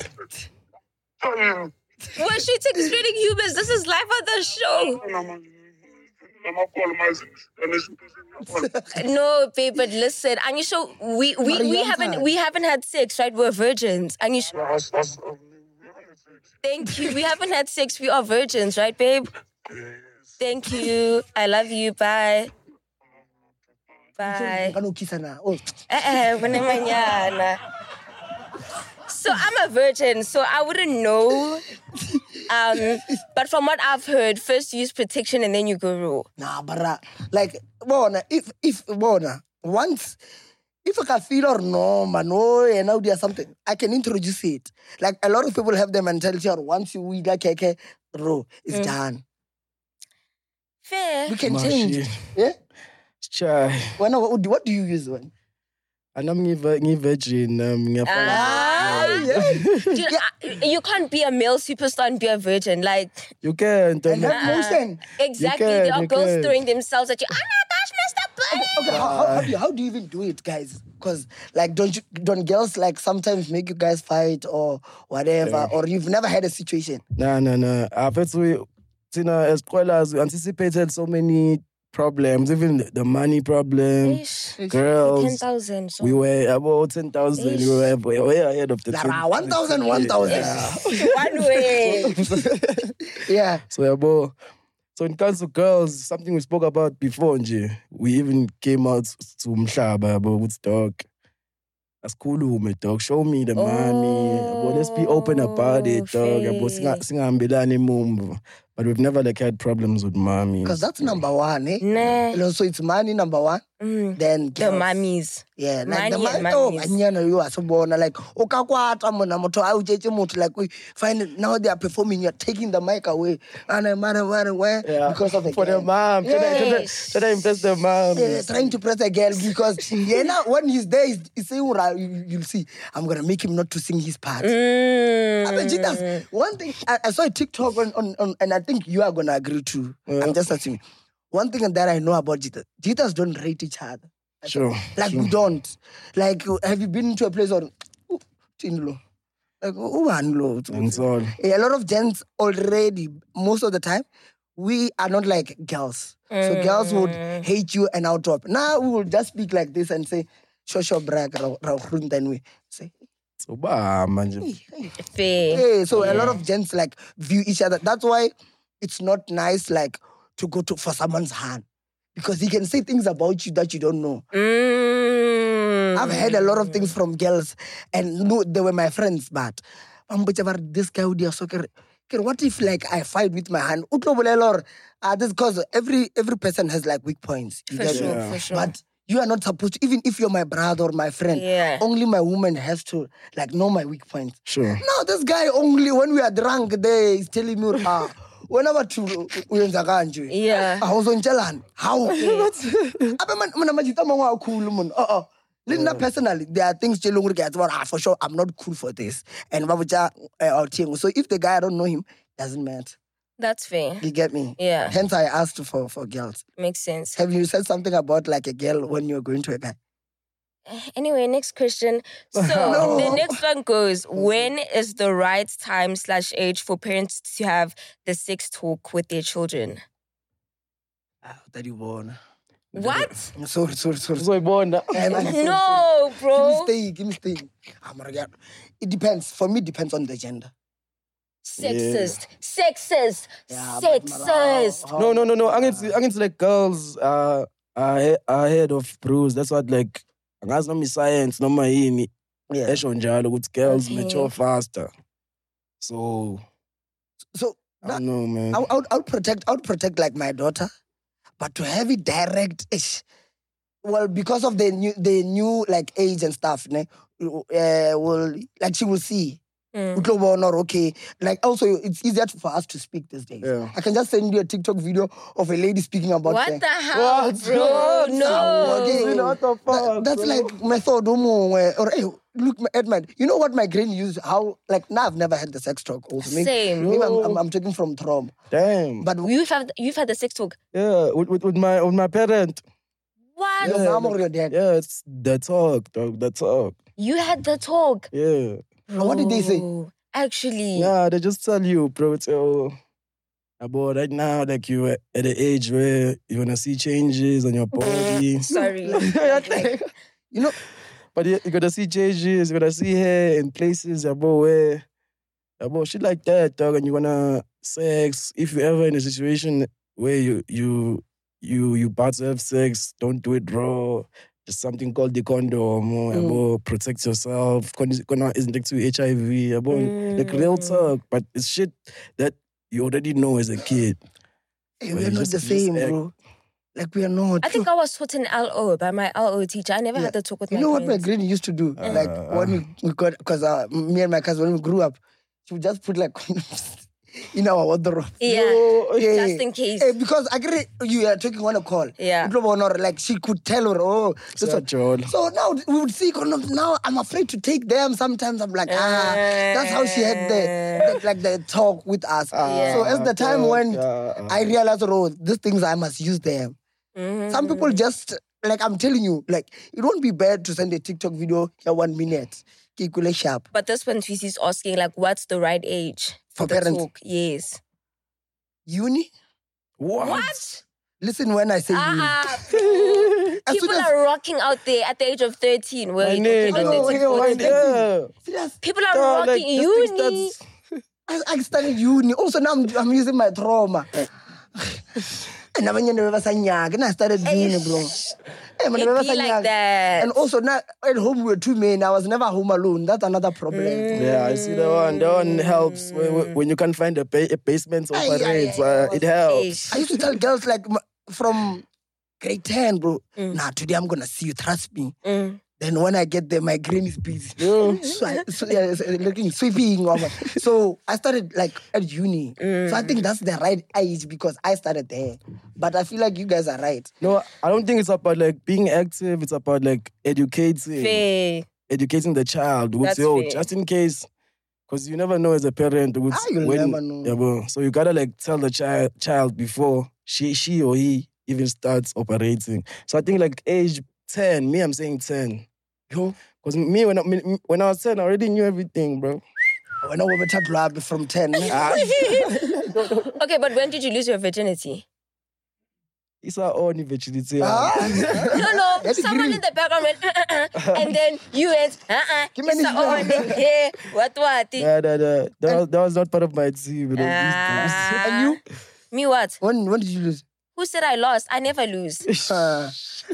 We're shooting Spreading Humors. This is live on the show. No, babe, but listen, Anisha, we we, we Mariam haven't Khan. we haven't had sex, right? We're virgins. Anisha, thank you. We haven't had sex. We are virgins, right, babe? Thank you. I love you. Bye. Bye. Ka no kisa na. Oh, Eh, eh, wena manyana. So I'm a virgin, so I wouldn't know. Um, but from what I've heard, first use protection and then you go raw. nah, bara. Like, bona, if, if, bona, once, if I can feel or no, man, no, and now there's something, I can introduce it. Like, a lot of people have the mentality, or once you eat like keke, raw, it's done. Fair. We can Mashi. change. Yeah? Chai. Well, now, what, what do you use, one? Anam ngi virgin um ngiyafana. Ah, yeah. you, know, I- you can't be a male superstar and be a virgin. Like, You can. And Don't have motion. exactly. can, There are you girls can. throwing themselves at you. Oh my gosh, Mister Bunny. Okay, how, how, how, do you, how do you even do it, guys? Because, like, don't you, don't girls, like, sometimes make you guys fight or whatever, or you've never had a situation? No, no, no. I bet we, Tina, as well as we anticipated so many problems, even the money problem, Ish. girls. ten thousand. So. We were about ten thousand. We were we were way ahead of the Like, twenty- ah, one thousand, one thousand. One way. Yeah. So yeah, but so when it comes to girls, something we spoke about before, nje, we even came out to Mhlaba about Woodstock. As cool, me dog. Show me the money. But let's be open about it, dog. fair. But singa singahambelani mumbo. But we've never like had problems with mommy. Because that's number one, eh? Nah. You know, so it's money number one, Mm. then The girls. mummies. Yeah, like the Money and man, oh, mummies. banyana you are so born like okakwata mona moto au jeje moto like we find it, now they are performing, you're taking the mic away and I'm man man where Yeah, because of the for the girl. mom. Should I, should I, Yes. should I impress the mom? Yeah, trying to press a girl because yeah, now when he's there, he's, he's saying, "Ura," you, you'll see, I'm gonna make him not to sing his part. Mm. I mean, Jitas, one thing I, I saw a TikTok on, on, on, and I think you are gonna agree too. I'm just assuming. One thing that I know about Jitas, Jitas don't rate each other. Sure. Like sure. we don't. Like, have you been to a place or oh, Tinlo? Like, oh, Anlo. And so on. A lot of gents already, most of the time, we are not like girls. So girls would hate you and out top. Now we will just speak like this and say, Shosho brag, then we say, So bah, man. Fair. hey. So a lot of gents like view each other. That's why it's not nice like to go to for someone's hand. Because he can say things about you that you don't know. Mm. I've heard a lot of things from girls, and no, they were my friends, but um, but this guy would so care. What if like I fight with my hand? Uh, this because every every person has like weak points. You For get sure, me? for sure. But you are not supposed to, even if you're my brother or my friend, Yeah. only my woman has to like know my weak points. Sure. No, this guy only when we are drunk there is telling me, ah, whenever to uyenza kanje. Yeah. Ah, uzongitshelani? How? Abe man mana majita mangwa cool mun. Uh uh. Linda personally, there are things tell me about ah for sure I'm not cool for this. And babuja out here. So if the guy I don't know him, doesn't matter. That's fair. You get me? Yeah. Hence I asked for for girls. Makes sense. Have you said something about like a girl when you're going to a guy? Anyway, next question. So No. the next one goes: when is the right time slash age for parents to have the sex talk with their children? Ah, that you born. What? Sorry, sorry, sorry. So born. Hey, man, sorry, No, sorry. bro. Give me stay, give me stay. I'm gonna get. It depends. For me, it depends on the gender. Sexist. Sexist. Yeah, but- Sexist. Oh, No, no, no, no. I'm going I'm to like girls are are he- are ahead of bros. That's what like. Angazi noma science noma yini Yeah. esho njalo ukuthi girls Okay. mature faster. So So I don't know, man. I, I, would, I would protect. I would protect like my daughter, but to have it direct, ish, well, because of the new, the new like age and stuff, ne, uh, will like she will see. Mm. Utlobona or okay, like also it's easier for us to speak these days. Yeah. I can just send you a TikTok video of a lady speaking about What sex. the hell, What? bro? What? No. Okay. You know, what the That- fuck, that's bro? like method umo, where- or hey, look at my. You know what my granny used? How like now I've never had the sex talk. Also, maybe, Same. Maybe I'm, I'm, I'm talking from trauma, Damn. but You've had you've had the sex talk. yeah, with, with, with my with my parent. What? your Yeah, mom or your dad. Yeah, it's the talk, dog. The talk. You had the talk. Yeah. What did they say? Bro, Actually. Yeah, they just tell you, bro. It's, oh, But right now, like you at the age where you wanna see changes on your body. Sorry. Like, you know, But you, you gotta see changes, you gotta see hair in places, yabo, where, yabo, shit like that, dog, and you wanna sex. If you're ever in a situation where you you you you about to have sex, don't do it raw. There's something called the condom, yabo, protect yourself. Condom isn't next to H I V, yabo, like real talk. But it's shit that you already know as a kid. hey, But we're you not just- the you just same, act- bro. Like, we are not. I think I was taught in L O by my L O teacher. I never Yeah. had to talk with You my know what my parents. granny used to do? like when we, we got, because uh, me and my cousin, when we grew up, she would just put like condoms in our wardrobe. Yeah. Yo, yeah. Just in case. Eh, because I agree, you are taking on a call. Yeah. You don't wanna, like she could tell her, oh, this one. Joel. So now we would see condoms. Now I'm afraid to take them. Sometimes I'm like, ah, that's how she had the, the like the talk with us. So as the time God, went, yeah. I realized, oh, these things I must use them. Mhm. Some people just, like I'm telling you, like it won't be bad to send a TikTok video here one minute. Kikule sharp. But this one, Twisi's asking, like, what's the right age For for the parents. talk? Yes. Uni? What? What? Listen when I say uni. Ah, As soon people as- are rocking out there at the age of thirteen. Wait, name, okay, I know, no, I know, thirteen, I know. fourteen. Yeah. Serious. People are Dog, like, rocking this thing uni. starts- I, I started uni. Also now I'm, I'm using my trauma. And I'm and I started uni, bro. Eh, man, It never be sang like young. that. And also now at home we were two men. I was never home alone. That's another problem. Yeah, I see that one. That one helps when, when- when you can't find a, ba- a basement Aye, operates. aye, aye, uh, I it was- helps. I used to tell girls like m- from grade ten, bro. Nah, today I'm gonna see you. Trust me. Mm. Then when I get there, my brain is busy. So I, so, yeah, so, looking sweeping. Over. So I started like at uni. So I think that's the right age because I started there. But I feel like you guys are right. No, I don't think it's about like being active. It's about like educating, Fair. educating the child. Which, That's yo, fair. just in case, because you never know as a parent. Which, Ah, you'll never know. Yeah, bro. So you gotta like tell the child child before she she or he even starts operating. So I think like age ten. Me, I'm saying ten. Yo, because me when I, me- when I was ten, I already knew everything, bro. When I was a club from ten. Ah, Okay, but when did you lose your virginity? it's our own virginity. Ah. No, no. That's Someone green. in the background went, uh, uh, uh, and then you went, uh, uh. Give me Isa, this oh, one. yeah, what, what? Nah, nah, nah. That, was, that was not part of my team. You know, Ah. And you? Me what? When when did you lose? Who said I lost? I never lose. Uh,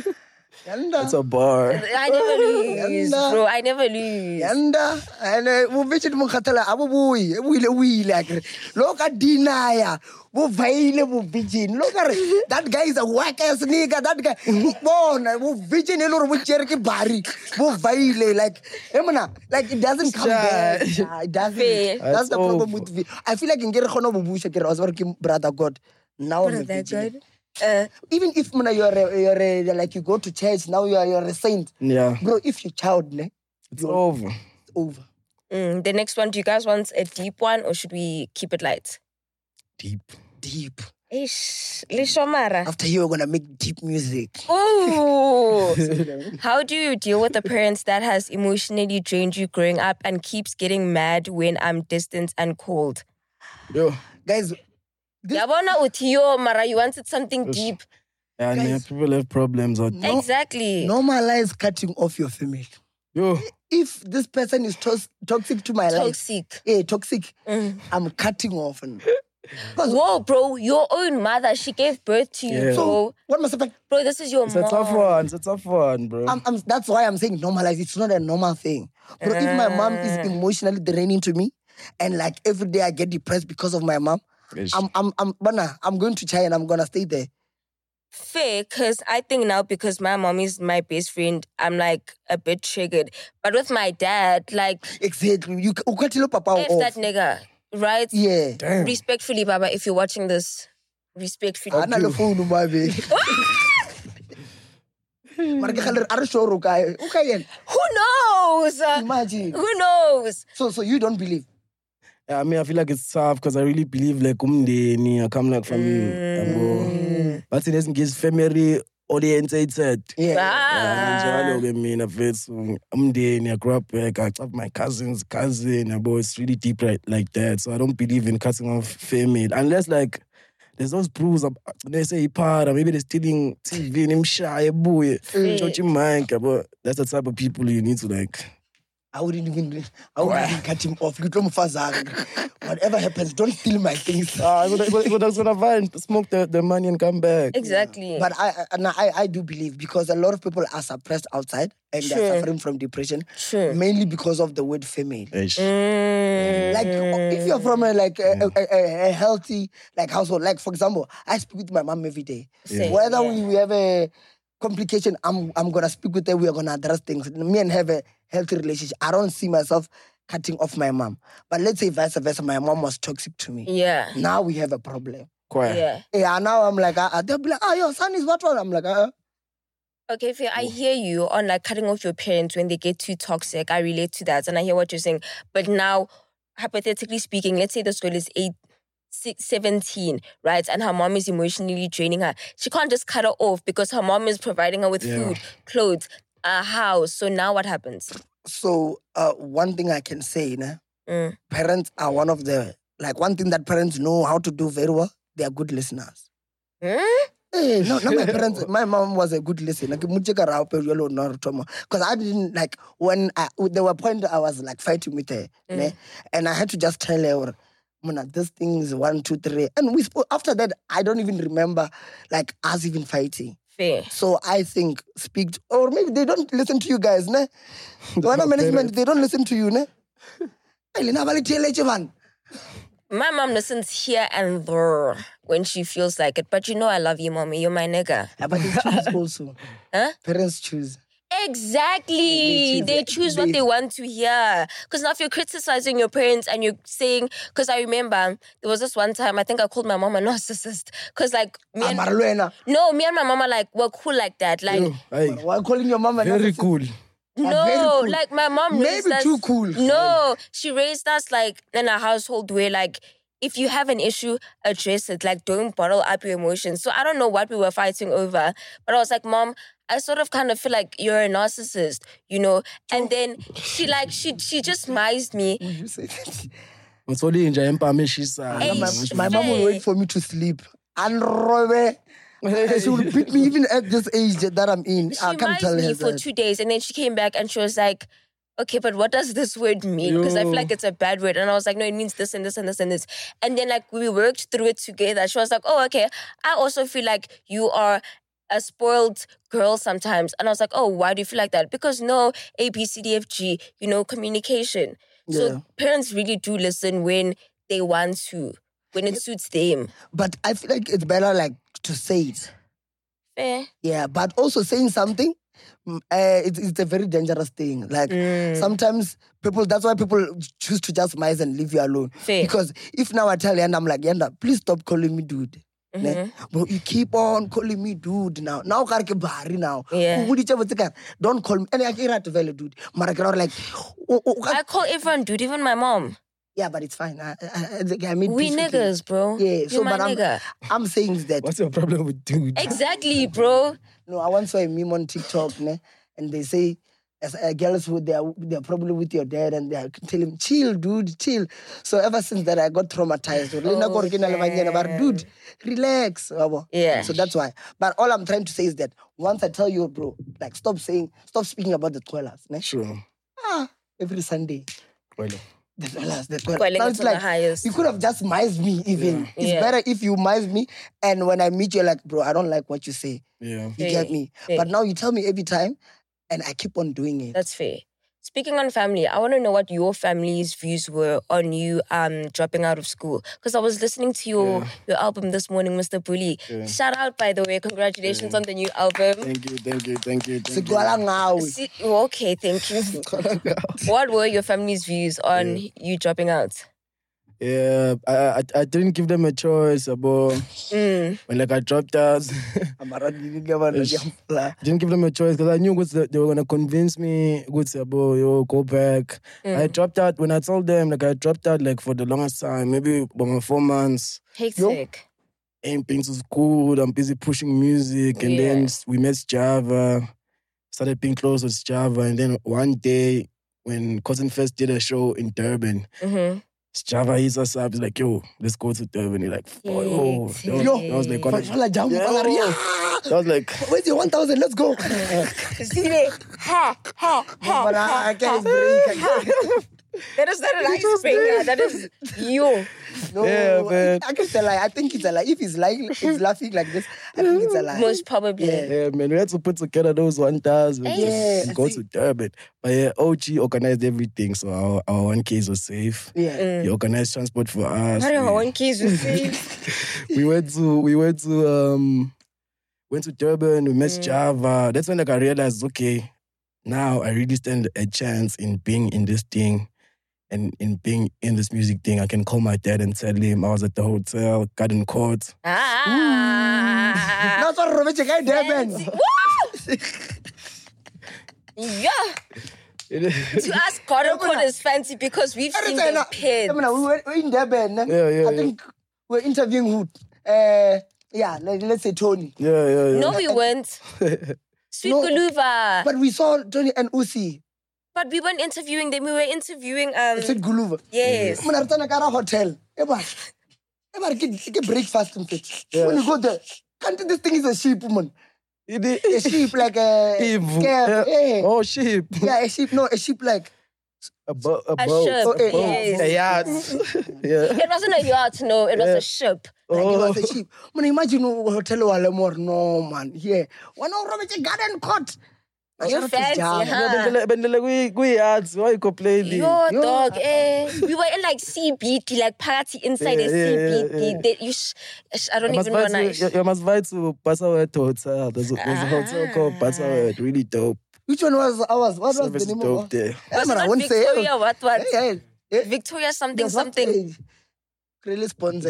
Yanda. It's a bar. I never lose, Yanda. bro. I never lose. Yanda. And uh, we visit Mukatala. Abu boy. Wile wile. Look at Dinaya. Wo vaile wo virgin. Look at that guy is a whack ass nigga. That guy. Born. Wo virgin. Elor wo cherki bari. Wo vaile. Like, emana. Like it doesn't come Yeah. back. Yeah, it doesn't. Fair. That's, That's the problem over. with vi- I feel like in Gere Khono Bubusha Kere. I was working brother God. Now I'm a Brother virgin. God. Uh, Even if man, you're a, you're a, like you go to church now, you're you're a saint, Yeah. bro. If you're child, ne, It's over. it's over. mm, the next one, do you guys want a deep one or should we keep it light? Deep. Deep. Ish, Lishomara. After you, we're gonna make deep music. Ooh. How do you deal with a parent that has emotionally drained you growing up and keeps getting mad when I'm distant and cold? Yo. Guys, This- Yabona utiyo mara, you wanted something deep. And yeah, Guys. people have problems. Out there. Exactly. normalize cutting off your family. Yo. If this person is tos- toxic to my life, Toxic. yeah, toxic, Mm. I'm cutting off. And because Whoa, bro, your own mother, she gave birth to you, Yeah. bro. what must happen? Bro, this is your It's a mom. tough one. It's a tough one, bro. I'm, I'm, that's why I'm saying normalize. It's not a normal thing. Bro, if my mom is Ah. emotionally draining to me, and like every day I get depressed because of my mom, Ish. I'm, I'm, I'm, bana, I'm going to China and I'm gonna stay there. Fair, because I think now because my mom is my best friend, I'm like a bit triggered. But with my dad, like, Exactly. You you can't tell papa F off. that nigga, right? Yeah. Damn. Respectfully, Baba, if you're watching this, respectfully. Ana le phone babe. Mara ke khaler are sure o kae. O kae yena? Who knows? Imagine. Who knows? So so you don't believe. Yeah, I mean, I feel like it's tough because I really believe like umndeni, I come like from mm. But in essence, family orientated. Yeah. Ah. Njalo ke mina mfethu umndeni, I grew up like I have my cousin's cousin, yabo, it's really deep right like that. So I don't believe in cutting off family unless like there's those brews, they say para, maybe they're stealing T V, nimshaye, boy, chochi manka, but that's the type of people you need to like. I wouldn't even, I wouldn't even cut him off. Whatever happens, don't steal my things. Ah, so that's gonna find, smoke the, the money and come back. Exactly. But I, I, I, I do believe, because a lot of people are suppressed outside and Sure. they're suffering from depression, Sure. mainly because of the word female. Eish. Mm. Like, if you're from a like a, a, a, a healthy like household, like for example, I speak with my mom every day. Same, Whether yeah. we, we have a complication, I'm I'm gonna speak with her. We are gonna address things. Me and have a healthy relationship. I don't see myself cutting off my mom. But let's say vice versa, my mom was toxic to me. Yeah. Now we have a problem. Quiet. Yeah. Yeah, now I'm like, uh, they'll be like, oh, your son is what one? I'm like, uh, Okay, Faye, I hear you on like cutting off your parents when they get too toxic. I relate to that and I hear what you're saying. But now, hypothetically speaking, let's say this girl is eight, six, seventeen, right? And her mom is emotionally draining her. She can't just cut her off because her mom is providing her with Yeah. food, clothes, a house. So now what happens? so uh, one thing I can say, nah, Mm. parents are one of the, like one thing that parents know how to do very well, they are good listeners. Hmm? Hey, no, not my parents. My mom was a good listener. Because I didn't like when I, there were points I was like fighting with her, Mm. ne? And I had to just tell her, Mona, this thing is one, two, three. And we spoke after that. I don't even remember like us even fighting. Fair. So I think speak, to, or maybe they don't listen to you guys, ne? The one management, they don't listen to you, ne? Hey, Lina, Vali, tell each one. My mom listens here and there when she feels like it. But you know I love you, mommy. You're my nigga. Yeah, but they choose also. Huh? Parents choose. Exactly. They They choose- choose what they- they want to hear. Because now if you're criticizing your parents and you're saying, because I remember there was this one time, I think I called my mom a narcissist. Because like, me and, Amarluena. no, me and my mama like were cool like that. Like, Yo, hey, Why calling your mom a very narcissist? cool. no, very cool. like my mom raised Maybe us. too cool. No, she raised us like in a household where like, if you have an issue, address it. Like, don't bottle up your emotions. So I don't know what we were fighting over. But I was like, Mom, I sort of kind of feel like you're a narcissist, you know? And then she like, she she just mised me. You say that. It's only in Japan, she's uh, Hey, my, sh- my mom will wait for me to sleep. And Robe, she will beat me even at this age that I'm in. She I can't mised tell me her for that. two days. And then she came back and she was like, okay, but what does this word mean? Because I feel Yo. like it's a bad word. And I was like, no, it means this and this and this and this. And then like we worked through it together. She was like, oh, okay. I also feel like you are a spoiled girl sometimes. And I was like, oh, why do you feel like that? Because no, A, B, C, D, F, G, you know, communication. Yeah. So parents really do listen when they want to, when it suits them. But I feel like it's better like to say it. Fair. Yeah, but also saying something, mm, uh, it's, it's a very dangerous thing. Like Mm. sometimes people, that's why people choose to just mice and leave you alone. Fair. Because if now I tell Yanda, I'm like, Yanda, please stop calling me dude. Ne? Mm-hmm. But you keep on calling me dude now. Now I can bari now. Yeah. Who did you ever think of? Don't call me. And I can't value dude. Mara can like, oh, oh, oh, I call everyone dude, even my mom. yeah, but it's fine. I, I, I, I mean, We peace with you. niggas, bro. Yeah, You're so my but I'm, nigga. I'm saying that. What's your problem with dude? Exactly, bro. No, I once saw a meme on TikTok, ne, and they say, as uh, girls with their they're probably with your dad, and they tell him, chill, dude, chill. So ever since that, I got traumatized. Oh, But dude, relax. Wabo. Yeah. So that's why. But all I'm trying to say is that once I tell you, bro, like stop saying, stop speaking about the toilets, ne? Sure. Ah, every Sunday. Well, The toilets, the toilets. Quelling Now it it's to the like, highest. you could have just mised me even. It's Yeah. better if you mise me, and when I meet you, like, bro, I don't like what you say. yeah. You Hey, get me? hey. But now you tell me every time, and I keep on doing it. That's fair. Speaking on family, I want to know what your family's views were on you um dropping out of school. Because I was listening to your, Yeah. your album this morning, Mister Bully. Yeah. Shout out, by the way. Congratulations on the new album. Thank you, thank you, thank you. Thank you. Sigwala ngawe. See, okay, thank you. What were your family's views on you dropping out? Yeah, I, I I didn't give them a choice about Mm. when like I dropped out. Amara didn't give a damn. Didn't give them a choice because I knew that they were gonna convince me. Good, about yo, go back. I dropped out when I told them like I dropped out like for the longest time, maybe about four months. Hectic. Ain't been to school. I'm busy pushing music, and Yeah. then we met Java. Started being close with Java, and then one day when Cousin Fest did a show in Durban, Mm-hmm. Java hits us up. He's like, yo, let's go to Durban. He's like, oh, yo. That was, Yo, that was like, what Fala jam, yeah. fala ria. That was like, Where's your one thousand? Let's go. See, ha, ha, ha, But ha, I, I can't break. That is not an icebreaker. That is you. No, Yeah, man. I, I can tell lie. I think it's a lie. If he's lying, he's laughing like this, I think it's a lie. Most probably. Yeah. yeah, man, we had to put together those one thousand Yeah, and go I to think- Durban. But yeah, O G organized everything, so our, our one Ks was safe. Yeah. He organized transport for us. I don't know, We- one case you see. we went to we went to um went to Durban, we met Mm. Java. That's when like I realized, okay, now I really stand a chance in being in this thing and in being in this music thing. I can call my dad and tell him I was at the hotel, Garden Court. Ah. That's what Roberto guy Durban. Woo! Yeah. To us, Garden Court is fancy because we've seen the pits. I mean, we were in Durban. Yeah, yeah, I yeah. think we we're interviewing who? Uh, yeah, like, let's say Tony. Yeah, yeah, yeah. No, we weren't. Sweet No. Guluva. But we saw Tony and Usi. But we weren't interviewing them. We were interviewing. Um, Sweet Guluva. yes. Mona retana ka hara hotel. Eba. Eba ke ke breakfast in fact. When you go there, can't this thing is a sheep, man. It is- A sheep like a Eve. cab. Yeah. Yeah. Oh, sheep. Yeah, a sheep. No, a sheep like A, bo- a A boat. ship, a boat. yes. A yacht. yeah. It wasn't a yacht, no. It was Yeah. a ship. like it Oh. was a sheep. Man, imagine a hotel wale more. No, man. Yeah. One hour Robert Garden Court. You fancy, huh? Yeah, but like we we yachts. Why you complaining? Yo, Yo. dog, eh. We were in like C B T, like party inside Yeah, a yeah, C B T. yeah, yeah. They, you sh- sh- I don't You must even know. buy Nice. to, you, you must buy to Passaway Hotel. There's a, there's a hotel called Passaway. Really dope. Which one was ours? What was Service the is name dope of there. Was man, it I not won't say- Victoria? What? What? Yeah, yeah. Yeah. Victoria something There's what- something. Really sponsor.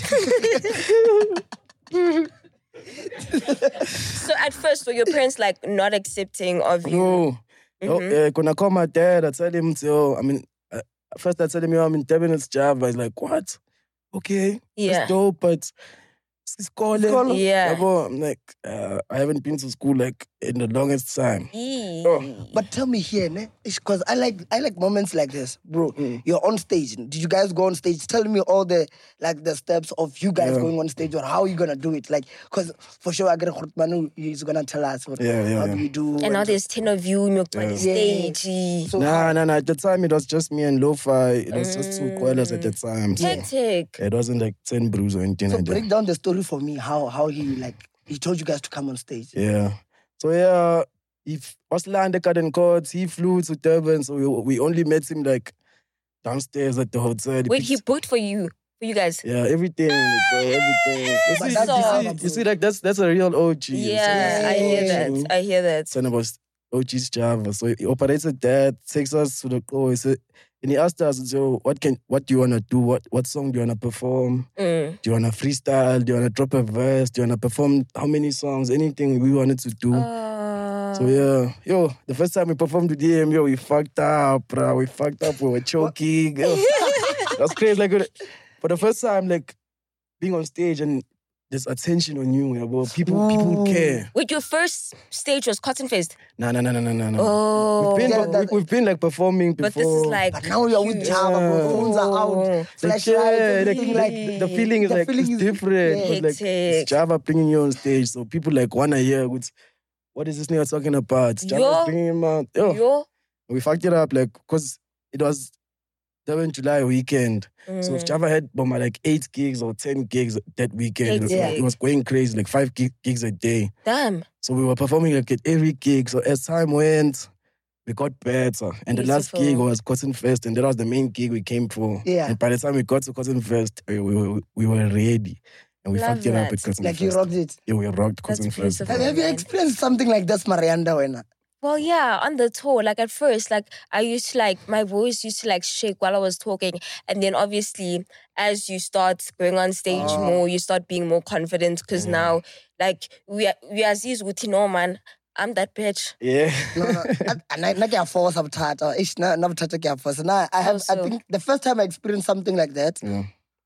So at first, were your parents like not accepting of you? No. Oh, uh, when I call my dad, I tell him, so, I mean, uh, first I tell him, yo, I'm in Durban, it's Java. He's like, what? Okay. Yeah. It's dope, but it's calling. School. Yeah. Yabo, I'm like, uh, I haven't been to school like in the longest time. Eee. Oh. But tell me here, ne? Because I like I like moments like this, bro. Mm. You're on stage. Did you guys go on stage? Tell me all the like the steps of you guys Yeah. going on stage or how you gonna do it. Like, because for sure, I get a Manu is gonna tell us what, Yeah, yeah, how yeah. do we do. And now there's ten of you, you're on the Yeah. stage. Eee. so Nah, nah, nah. At the time, it was just me and Lo-Fi. It was just two koalas at the time. So Hectic. it wasn't like ten brews or anything so like that. break down the story for me. How how he like he told you guys to come on stage. Yeah. So yeah, if Oslan the Garden Court, he flew to Durban, so we, we only met him like downstairs at the hotel. Wait, he picked- booked for you, for you guys. Yeah, everything, like, bro, everything. You But see, that's you, soft. see, you see, like that's that's a real O G. Yeah, I hear Yeah. that. I hear that. Son of us, O G's Java. So he operated that, takes us to the call. He said, and he asked us, so what can what do you wanna do? What what song do you wanna perform? Mm. Do you wanna freestyle? Do you wanna drop a verse? Do you wanna perform how many songs? Anything we wanted to do. Uh, So yeah, yo, the first time we performed with him, yo, we fucked up, bro. We fucked up, we were choking. Yo. That's crazy. Like for the first time, like being on stage and there's attention on you, you know, people people care. Wait, your first stage was Cotton Fest. No, no, no, no, no, no, no. Oh, We've been, Yeah, that- we, we've been like performing before. but this is like. But now you're with huge. Java, bro. Yeah. Phones are out. Like, Flashlights, yeah, like, everything like, like the feeling is the like feeling it's is- different. yeah. It's like Hectic. it's Java bringing you on stage, so people like wanna hear what's, what is this nigga talking about? Java's Yo. bringing him out. Yo. Yo. We fucked it up, like, because it was Durban July weekend. So if Mm. Java had bomba like eight gigs or ten gigs that weekend, it was, Hectic. it was going crazy, like five gig, gigs a day. Damn. So we were performing like at every gig. So as time went, we got better. And the last Beautiful. gig was Cotton Fest, and that was the main gig we came for. Yeah. And by the time we got to Cotton Fest, we, we, were, we were ready. And we Love fucked it up that. at Cotton like you Fest. rocked it. Yeah, we rocked That's Cotton Fest. beautiful. Have, have you man. experienced something like this, Marianda? When Well, yeah, on the tour, like at first, like I used to like, my voice used to like shake while I was talking. And then obviously, as you start going on stage Ah. more, you start being more confident because now, like, we are, we are these with no man, I'm that bitch. Yeah. no, no, and I na ke a force of tata. Ish na na tata ke a force. Now I have. I Also- think the first time I experienced something like that Yeah.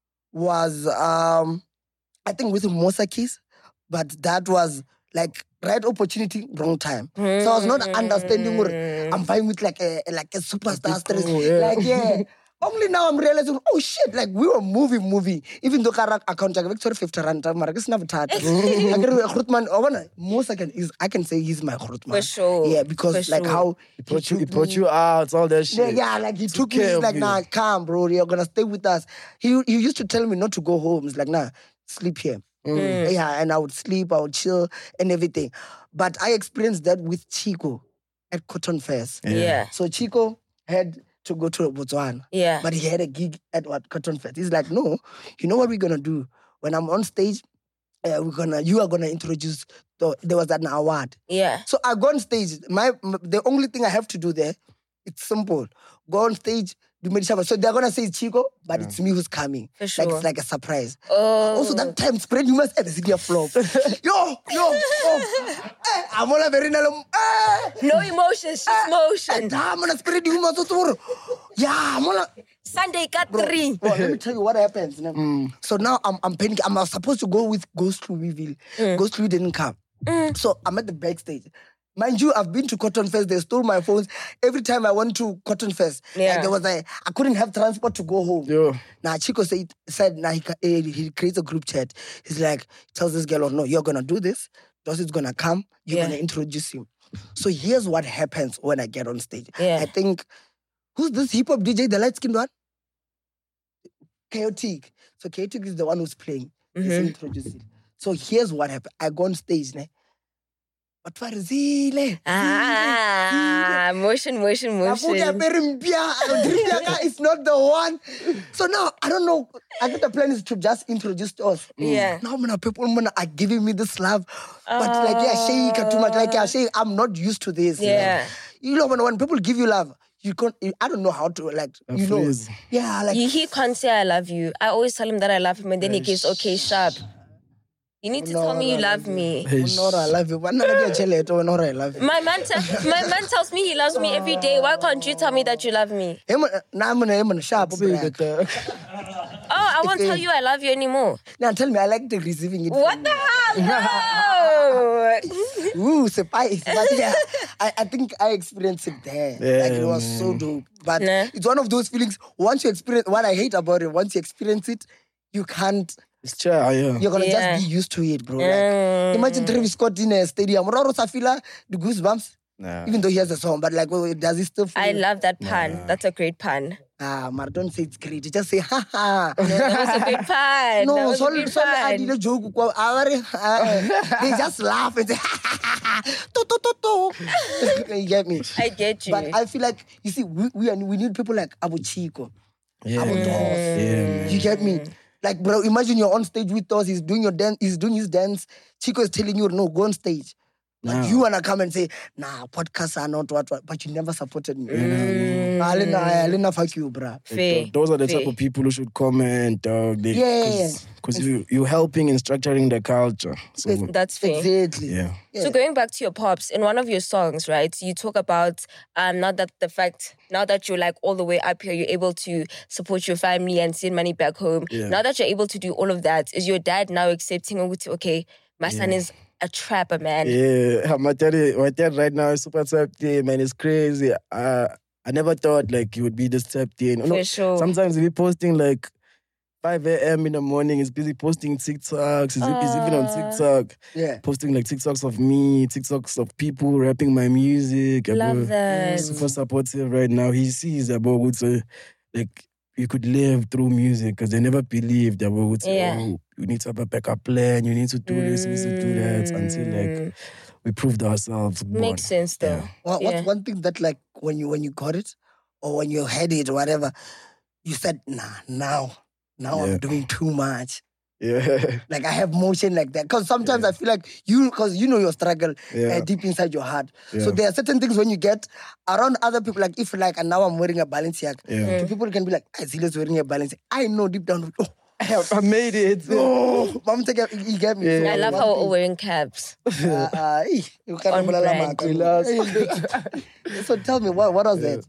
was um, I think with Mosakis, but that was like right opportunity, wrong time. So I was not understanding what I'm fine with like a like a superstar stress. cool, yeah. Like yeah. Only now I'm realizing, oh shit, like we were moving, moving. Even though Karak account, like Victoria fifty rand, Mara, it's never tata. I get a Grootman, I wanna, most I can, is, I can say he's my Grootman. For sure. Yeah, because For like sure. how He brought you, he took brought me- you out, all that Yeah, shit. yeah, like he took me, care he's of like, you. nah, come, bro, you're gonna stay with us. He he used to tell me not to go home. He's like, nah, sleep here. Mm. Yeah, and I would sleep, I would chill and everything. But I experienced that with Chico at Cotton Fest. Yeah. So Chico had to go to Botswana. Yeah. But he had a gig at what Cotton Fest. He's like, no, you know what we're gonna do? When I'm on stage, uh, we're gonna you are gonna introduce the, there was an award. Yeah. So I go on stage. My m- the only thing I have to do there, it's simple. Go on stage, do meditation. So they're gonna say it's Chico, but it's me who's coming. For Like sure. it's like a surprise. Oh. Also that time spread you must have a city flop. yo, yo, yo. Eh, I'm all very nalum. Eh, No emotions, just motion. I'm gonna spread you must tomorrow. Yeah, I'm gonna Sunday got Bro, three. bro, let me tell you what happens. Now. So now I'm I'm panicking. I'm supposed to go with Ghost Louisville. Ghost Louis didn't come. So I'm at the backstage. Mind you, I've been to Cotton Fest. They stole my phones. Every time I went to Cotton Fest, Yeah. like there was a, I couldn't have transport to go home. Yo. Now Chico said, said now he, ca- eh, he creates a group chat. He's like, tells this girl, oh no, you're gonna do this. Dossie's gonna come. You're Yeah. gonna introduce him. So here's what happens when I get on stage. Yeah. I think, who's this hip hop D J, the light skinned one? Chaotic. So Chaotic is the one who's playing. He's Mhm. introducing. So here's what happened. I go on stage, ne? But what is it? Ah, motion, motion, motion. It's not the one. So now I don't know. I think the plan is to just introduce us. Yeah. Now man, people man, are giving me this love, but like yeah, shake too much. Like yeah, shake. I'm not used to this. Yeah. Like, you know when, when people give you love, you can't. I don't know how to like. A You know. freeze. Yeah, like. He, he can't say I love you. I always tell him that I love him and then he gives okay sharp. You need to No, tell me no, you no, love no. me. Nora, I love you. But not a chele, oh, Nora, I love you. My man, te- my man tells me he loves me every day. Why can't you tell me that you love me? Him, now I'm gonna, I'm gonna sharp. Say Now that, uh, Oh, I won't tell you I love you anymore. tell me, I like the receiving it. What from the you. hell? No. Ooh, surprise. But yeah, I, I think I experienced it there. Yeah, like it was so dope. But Nah. it's one of those feelings, once you experience, what I hate about it, once you experience it, you can't, it's child, yeah. you're gonna Yeah. just be used to it, bro. Like, Mm. imagine Travis Scott in a stadium. Roro Safila, the goosebumps. Nah. Even though he has a song, but like, well, does he still feel? I love that pun. That's a great pun. Ah, Mar, don't say it's great. You just say, ha ha. That was a great pun. that No, was a sorry, great sorry, I pun. did a joke. Kwa- aware, uh, They just laugh and say, ha ha ha ha. To, to, to, to. You get me? I get you. But I feel like, you see, we we, are, we need people like Abu Chico, Yeah, Abu man. Dos. Yeah, man. You get me? Like, bro, imagine you're on stage with us, he's doing your dance, he's doing his dance. Chico is telling you, no, go on stage. Like, Nah. you wanna come and say, nah, podcasts are not what, what, but you never supported me. Mm. Alina, Alina, fuck you, bruh. Fair. Those are the Fair. type of people who should comment, dog. They, Yeah, yeah, yeah. Because you, you're helping in structuring the culture. So, That's fair. Exactly. yeah. Yeah. So going back to your pops, in one of your songs, right, you talk about um now that the fact now that you're like all the way up here, you're able to support your family and send money back home. Yeah. Now that you're able to do all of that, is your dad now accepting ukuthi, okay, my son is a trapper, man. Yeah, my dad, my dad right now is super tapped in, man. It's crazy. Uh, I never thought like he would be this tapped in. For sure. Sometimes he'll be posting like five a.m. in the morning. He's busy posting TikToks. He's, he's even on Ah. TikTok. Yeah. Posting like TikToks of me, TikToks of people rapping my music. Love Abo. that. Super supportive right now. He sees about what uh, like you could live through music because they never believed about what Yeah. oh, you need to have a backup plan, you need to do this, you need to do that until like Mm. we proved ourselves. Makes born. sense though. Yeah. Well, Yeah. what's one thing that like when you when you got it or when you had it or whatever, you said, nah, now, now Yeah. I'm doing too much. Yeah. Like I have motion like that. Because sometimes I feel like you, because you know your struggle Yeah. uh, deep inside your heart. So Yeah. there are certain things when you get around other people, like if like, and now I'm wearing a Balenciaga, Yeah. so people can be like, I Zile's wearing a Balenciaga. I know deep down, oh, I made it. oh, mom, take it, you get me. Yeah. So I love one how we're thing- all wearing caps. Uh, uh, eh, you can't On remember brand. Lama, Relax. So tell me, what, what was that?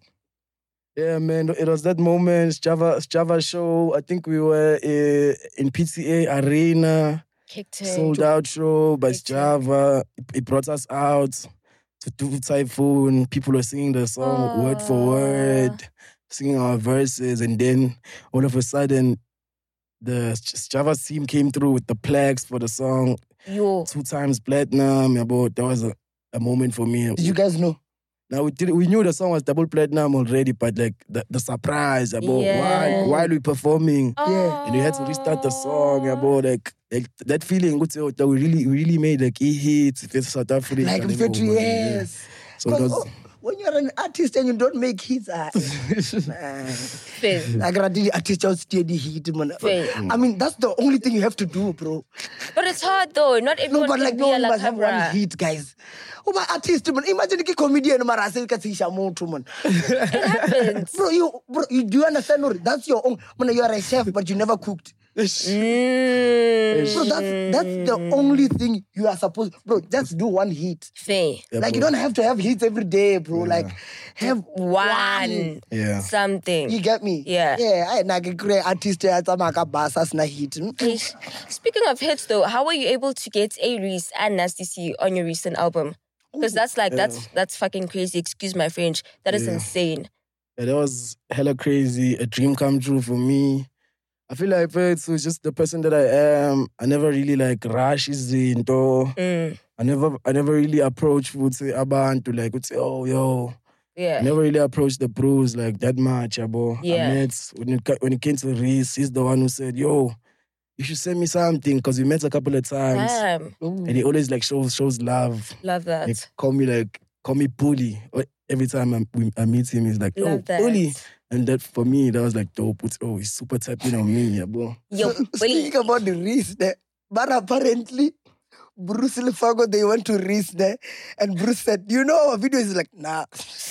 Yeah, man, it was that moment, Java Java show. I think we were uh, in P T A Arena, Kicked it. sold out show by Big time. Java. It, it brought us out to do Typhoon. People were singing the song word for Aw. word. singing our verses, and then all of a sudden, the Java team came through with the plaques for the song. Yo. Two times platinum. About that was a, a moment for me. Did you guys know? Now we did, we knew the song was double platinum already, but like the, the surprise about Yeah. while while we performing, Yeah. and we had to restart the song about like, like that feeling. Good to that we really we really made like e hits. If it's South Africa, Like and Mfethu, everyone, yes. So it 'Cause, was, oh, when you're an artist and you don't make hits, ah, man. Fair. Like the artist just steady hit, man. Fair. I mean, that's the only thing you have to do, bro. But it's hard though. Not No, everyone but can like be no a one la must have one Cabra. hit, guys. Oh, my artist, man. Imagine a comedian, man. I say, man. It happens. Bro, you, bro, you do you understand? No, that's your own. Man, you are a chef, but you never cooked. Mm. Bro, that's that's the only thing you are supposed. Bro, just do one hit. Fair. yeah, Like you bro. don't have to have hits every day, bro. Like have One. Yeah. Something. You get me? Yeah. Yeah. I like a great artist. I maka basas na hit. Ish. Speaking of hits though, how were you able to get A-Reese and Nasty C on your recent album? Because that's like, that's that's fucking crazy. Excuse my French. That is Yeah. insane. Yeah, that was hella crazy. A dream come true for me. I feel like it's just the person that I am. I never really like rush into. Mm. I never I never really approach would say abantu to like would say, oh yo. I Yeah. never really approached the bros like that much, abo. Yeah. I met when it ca- when it came to Reese, he's the one who said, yo, you should send me something because we met a couple of times. Damn. And he always like shows shows love. Love that. Like call me like call me bully. Or every time I, we, I meet him, he's like, oh, Love that. bully. And that for me, that was like dope. It's, oh, he's super tapping on me, yeah, bro. Yo, So, bully. speaking about the Reese there, but apparently Bruce Lefago, they went to Reese there, and Bruce said, you know our video is like, nah.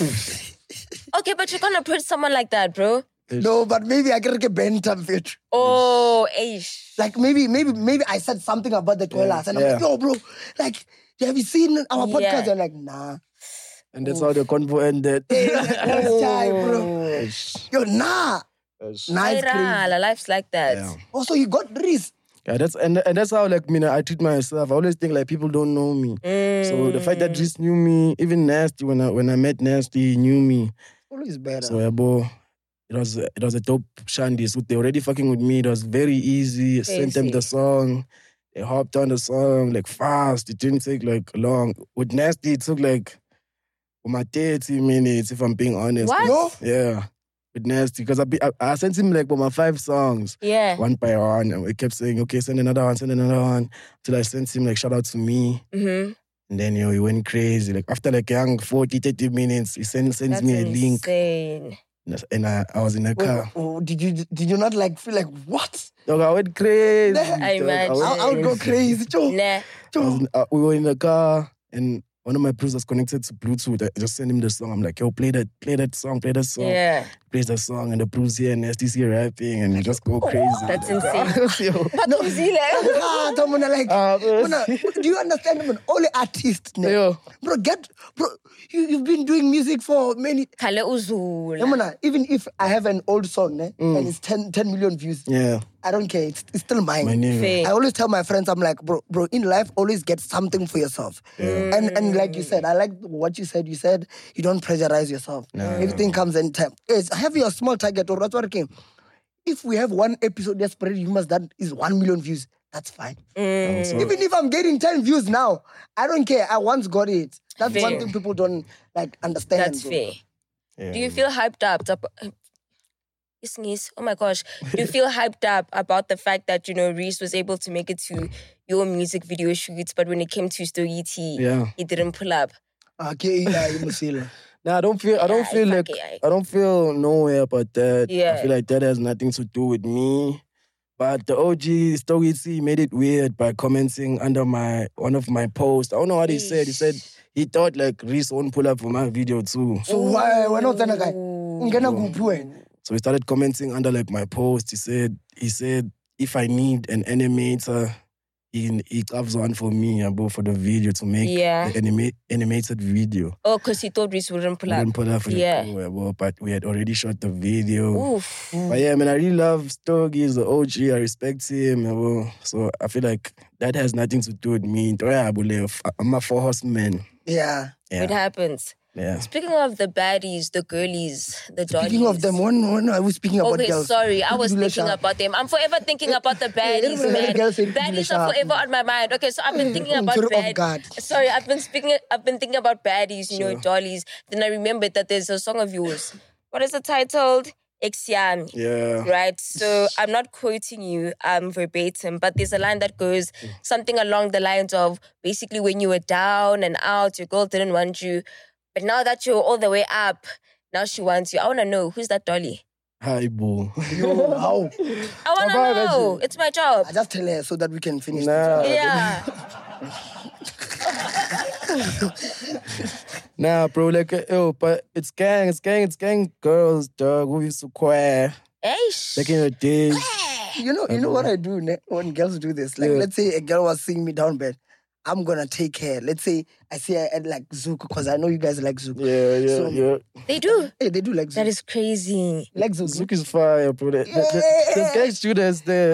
Okay, but you're gonna put someone like that, bro. No, but maybe I can get bent up it. Oh, ish. Like maybe, maybe, maybe I said something about the Koalas, and I'm like, yeah. yo, bro, like, have you seen our podcast? Yeah. They're like, nah. And that's how the convo ended. First time, bro. Yes. Yo, nah. Yes. Nah, it's Aira, crazy. la life's like that. Yeah. Also, you got Reese. Yeah, that's and, and that's how like me, I treat myself. I always think like people don't know me. So the fact that Mm. Reese knew me, even Nasty, when I when I met Nasty, he knew me. Always better. So yeah, bro, it was it was a dope shandy. So they already fucking with me. It was very easy. I sent them Easy. the song. They hopped on the song like fast. It didn't take like long. With Nasty, it took like my thirty minutes, if I'm being honest. What? No? Yeah. With Nasty. Because I, be- I I sent him like for my five songs. Yeah. One by one. And we kept saying, okay, send another one, send another one. Till I sent him like shout out to me. Mm-hmm. And then yo, he went crazy. Like after like young forty, thirty minutes, he send, sends That's me a link. insane. And I, I was in a Wait, car. oh, did you did you not like feel like what? Dog, I went crazy. I dog. imagine. went I, I would go crazy. Joe. Nah. I was in- uh, we were in the car and one of my bros was connected to Bluetooth. I just sent him the song. I'm like, yo, play that, play that song, play that song. Yeah. Plays the song and the blues here and Nasty's here rapping and you just go crazy. That's insane. Yo. Patuzile. Ah, Tomona, like, Ah, Mona, do you understand? Man, only artists, ne? Yo. Bro, get, bro, you, you've been doing music for many. Kale uzula. Mona, even if I have an old song, ne, and it's ten, ten million views, Yeah, I don't care. It's, it's still mine. my name. Fair. I always tell my friends, I'm like, bro, bro, in life, always get something for yourself. And and like you said, I like what you said. You said you don't pressurize yourself. Everything comes in time. Yes, have your small target or what's working. If we have one episode that's spread humors that is one million views, that's fine. Mm. So- Even if I'm getting ten views now, I don't care. I once got it. That's one Fair. thing people don't like understand. That's bro. fair. Yeah. Do you feel hyped up? Tap- Isngis, oh my gosh. Do you feel hyped up about the fact that, you know, Reese was able to make it to your music video shoots, but when it came to Story T, Yeah. he didn't pull up? Okay, yeah, you must feel it. Nah, I don't feel. I don't Yeah, feel fuck like. it, I don't feel nowhere about that. Yeah. I feel like that has nothing to do with me. But the O G Story T made it weird by commenting under my one of my posts. I don't know what he said. He said he thought like Reese won't pull up for my video too. So why why not that guy? Ungena kuphi wena? So he started commenting under like my post. He said he said if I need an animator, he he grabs one for me about for the video to make Yeah. the anima- animated video. Oh, because he thought Reese wouldn't pull We up. didn't put up for Yeah. the crew, well, but we had already shot the video. Oof. But yeah, man, I really love Stogie. He's the O G. I respect him. Well, so I feel like that has nothing to do with me. I'm a four horseman. Yeah. Yeah. It happens. Yeah. Speaking of the baddies, the girlies, the dollies. Speaking of them, when, when I was speaking about Okay, girls. sorry. I was Dule thinking sha. about them. I'm forever thinking about the baddies, everybody man. girls say Dule Baddies sha. are forever on my mind. Okay, so I've been thinking I'm about very off bad. guard. Sorry, I've been speaking. I've been thinking about baddies, you know, dollies. Then I remembered that there's a song of yours. What is it titled? Exiami. Yeah. Right. So I'm not quoting you um verbatim, but there's a line that goes something along the lines of basically when you were down and out, your girl didn't want you, but now that you're all the way up, now she wants you. I want to know, who's that dolly? Hi, boo. Yo, how? I want to Papa, know. that's It's my job. I just tell her so that we can finish. Nah. this. Yeah. Nah, bro, like, uh, yo, but it's gang, it's gang, it's gang girls, dog, who used to choir, Eish. back in the days. You know, you know what I do ne- when girls do this? Like, Yeah. let's say a girl was seeing me down bed. I'm gonna take her. Let's say I see her at like Zouk, because I know you guys like Zouk. Yeah, yeah, So- yeah. They do. Hey, they do like Zouk. That is crazy. like Zouk. Zouk is fire, bro. The, the, the, the gang students there.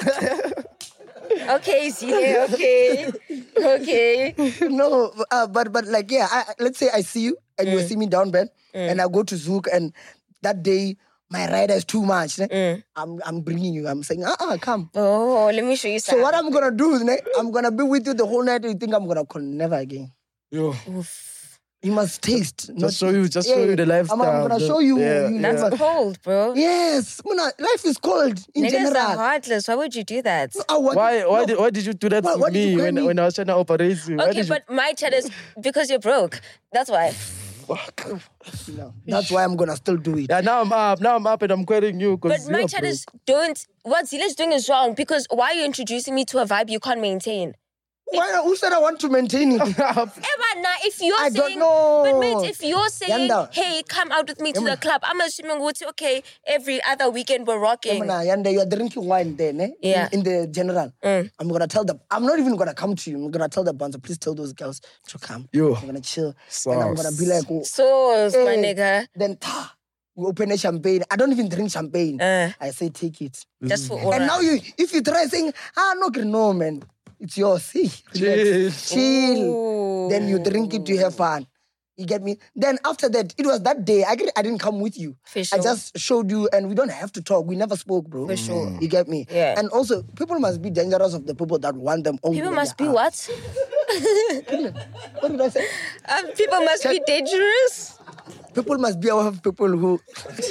Okay, see, okay. Okay. no, uh, but but like yeah, I, I- let's say I see you and Mm. you see me down bed, and I go to Zouk, and that day my rider is too much. Ne? Mm. I'm I'm bringing you. I'm saying, ah, uh-uh, come. Oh, let me show you So something. what I'm gonna do is, ne, I'm gonna be with you the whole night. You think I'm gonna call? Never again. Yo, You must taste. not show you- eat. just show you the I'm, lifestyle, I'm gonna the- show you. yeah, you That's never- cold, bro. Yes, Muna, life is cold in Niggas general. are heartless. Why would you do that? Ah, what- why, why, no, did, why did you do that Why- to why did you me call when, me? when I was trying to operate you? Why Okay, did you- but my chat is because you're broke. That's why. no, that's why I'm gonna still do it. Yeah, now I'm up. Now I'm up and I'm quitting you. But my chat is don't. What Zila's doing is wrong because why are you introducing me to a vibe you can't maintain? Why, who said I want to maintain it? Eva, now if you're I don't saying, know. but mate, if you're saying, Yanda. hey, come out with me to the club, I'm assuming what's okay. Every other weekend we're rocking. Muna, Yanda, you're drinking wine there, ne? Yeah. In, in the general. Mm. I'm gonna tell them. I'm not even gonna come to you. I'm gonna tell the bands, please tell those girls to come. Yo. I'm gonna chill. And I'm gonna be like, oh, So, my hey. nigga, then ta, we open a champagne. I don't even drink champagne. Uh. I say, take it. just for all And now you, if you try saying, ah, no, no, man, it's yours. See, relax. chill. Ooh. Then you drink it, you have fun. You get me? Then after that, it was that day. I, get- I didn't come with you. For sure. I just showed you, and we don't have to talk. We never spoke, bro. For sure. You get me? Yeah. And also, people must be dangerous of the people that want them only. People when must they be are. what? What did I say? Um, people must be dangerous. People must be aware of people who.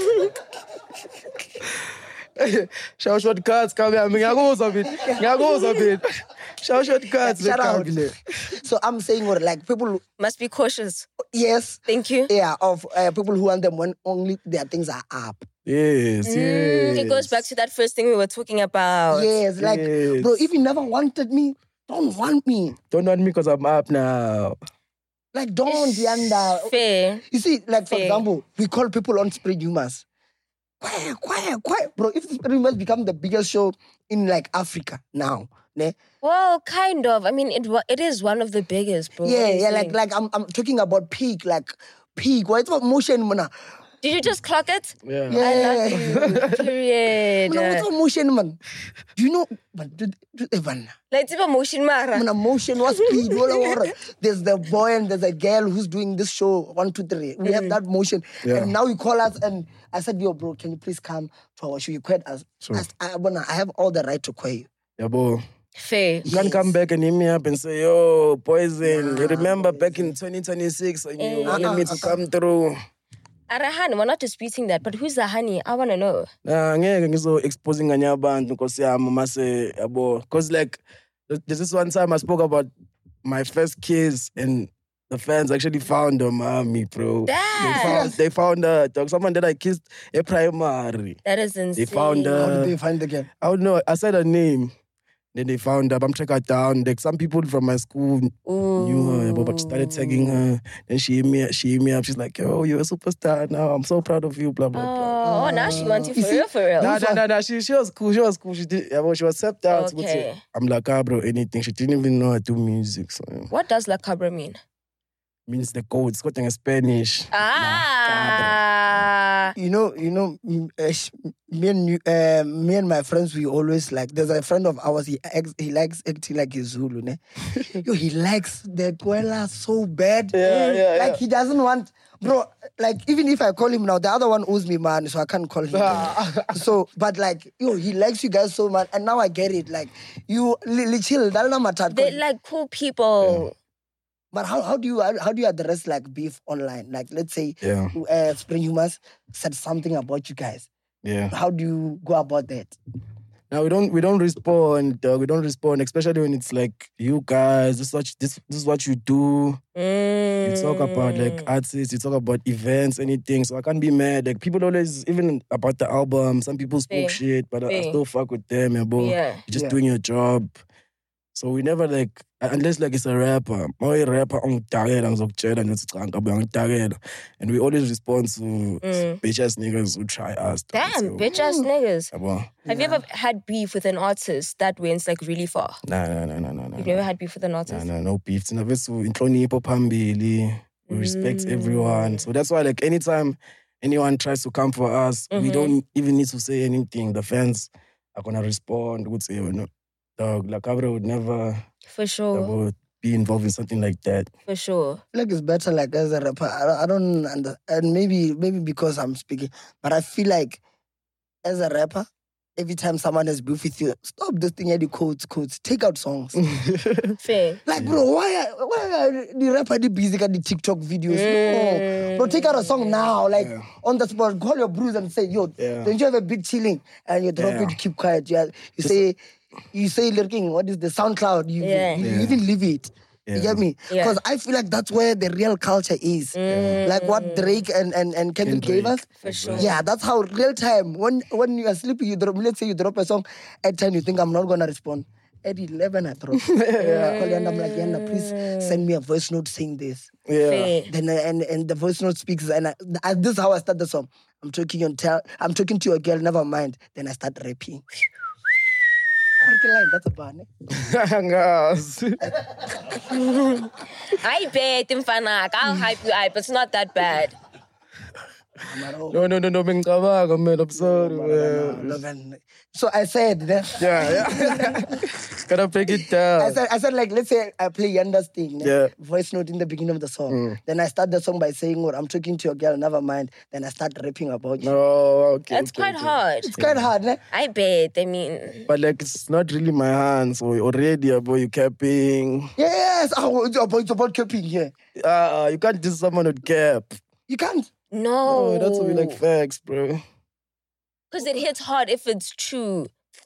Shout short cards, come here. Ngiyakuzwa bit. Ngiyakuzwa bit. Shout short cards. Shout out. Lekabile. So I'm saying, what, like people, who- Must be cautious. yes, Thank you. yeah, of uh, people who want them when only their things are up. Yes, Mm, yes. it goes back to that first thing we were talking about. Yes, like, Yes. bro, if you never wanted me, don't want me. Don't want me because I'm up now. Like, don't, Yanda. Fair. You see, like, for Fair. example, we call people on spread humors. Quiet, quiet, quiet. Bro, if spread humors become the biggest show in, like, Africa now, ne? Well, kind of. I mean, it wa- it is one of the biggest, bro. What Yeah, are you yeah, like, saying? like I'm, I'm talking about peak, like, peak. What it's about motion, man? Did you just clock it? Yeah. I love you. Period. Man, what's about motion, man? Do you know, man, do, do, Evan, Like, it's about motion, Mara. man, motion was speed. wala, wala. There's the boy and there's a girl who's doing this show, one, two, three. We have that motion. Yeah. And now you call us, and I said, yo, bro, can you please come to our show? You quit us. Sure. I, I, wanna- I have all the right to quit you. Yeah, bro. Fair. You can't come back and hit me up and say, yo, Poison, you remember back in twenty twenty-six when you Eh. wanted me to come through? Arahan, we're not disputing that, but who's the honey? I want to know. Nah, ngeke ngizo exposing nganye abantu nkosi yami mase yabo, cause like there's this one time I spoke about my first kiss and the fans actually found her mommy, bro. They Damn. found, they found her, dog. Someone that I kissed a primary. That is insane. They found How her. did they find the girl? I don't know. I said her name. Then they found her. I'm track her down. Like some people from my school knew her, but but started tagging her. Then she hit me. She hit me up. She's like, "Yo, you're a superstar now. I'm so proud of you." Blah blah blah. Oh, now she wants you for You see- real, for real. Nah, nah, nah, nah. She, she was cool. She was cool. She did. Yeah, but she was stepped out. Okay. I'm like, ah, bro, anything. She didn't even know how to do music. So yeah. What does La Cabra mean? Means the code. It's got in Spanish. Ah. Yeah. You know, you know, mm, uh, sh- me and you, uh, me and my friends, we always like. There's a friend of ours. He ex, he likes acting like a Zulu. Ne? Yo, he likes the Kwela so bad. Yeah, yeah, Like yeah. he doesn't want, bro. Like even if I call him now, the other one owes me man, so I can't call him. So, but like, yo, he likes you guys so much, and now I get it. Like you, li, li chill. That's not matter. They're like cool people. But how, how do you how, how do you address like beef online? Like let's say Yeah. uh, Spring Humans said something about you guys. Yeah. How do you go about that? Now we don't we don't respond. Uh, we don't respond, especially when it's like you guys. This is what this this is what you do. Mm. You talk about like artists. You talk about events, anything. So I can't be mad. Like people always, even about the album, some people spoke Fair. shit, but I, I Fair. still fuck with them, yeah, bro. Yeah. You're just Yeah. doing your job. So we never like, unless like it's a rapper. Or a rapper, angitagela, ngizokutshela ngithi cha ngabe angitagela. And we always respond to Mm. bitch ass niggas who try us. Damn, So, bitch ass niggas. yabo. Have you ever had beef with an artist that went like really far? Nah, nah, nah, nah, nah, nah. You've never had beef with an Nah, artist? nah, no beef. Thina vethu inhlonipho phambili. We respect Mm. everyone. So that's why like anytime anyone tries to come for us, we Mhm. don't even need to say anything. The fans are gonna respond. Would say, you know, dog, La Cabra would never For sure. ever be involved in something like that. For sure. Like it's better like as a rapper. I, I don't under, and maybe maybe because I'm speaking, but I feel like as a rapper, every time someone has beef with you, stop this thing at the quotes, quotes, take out songs. Fair. Like bro, why are- why are the rapper the busy at the TikTok videos? No. Bro, take out a song now, like Yeah. on the spot, call your bros and say, yo, Yeah. don't you have a big chilling? And you drop Yeah. it, keep quiet. You, you say you say lurking, what is the SoundCloud? You, Yeah. you, you Yeah. even leave it. You Yeah. get me? Yeah. Because I feel like that's where the real culture is. Like what Drake and, and, and Kendrick gave us. For sure. Yeah, that's how real time. When when you are sleeping, you drop, let's say you drop a song, at ten you think I'm not gonna respond. At eleven I drop. yeah. I call you and I'm like, Yanda, please send me a voice note saying this. Yeah. Fair. Then I- and and the voice note speaks and I, I, this is how I start the song. I'm talking on tell I'm talking to your girl, never mind. Then I start rapping. Okay, line, that's a bar. Angazi. I bet Mfanak. I'll hype you up. It's not that bad. No, no, no, no, bengicabanga, man. I'm sorry, man. So I said, then, Yeah, yeah. Gotta break it down. I said, I said, like, let's say I play Yanda's thing, Yeah. voice note in the beginning of the song. Then I start the song by saying, "What I'm talking to your girl, never mind." Then I start rapping about you. Oh, okay. That's okay, quite okay. hard. It's quite hard, ne? I bet. I mean, But like, it's not really my hands. So already, boy, you capping. Yes, oh, it's about, it's about keeping here. Ah, you can't diss someone with cap. You can't. no. Oh, that's what we like facts, bro. Because it hits hard if it's true.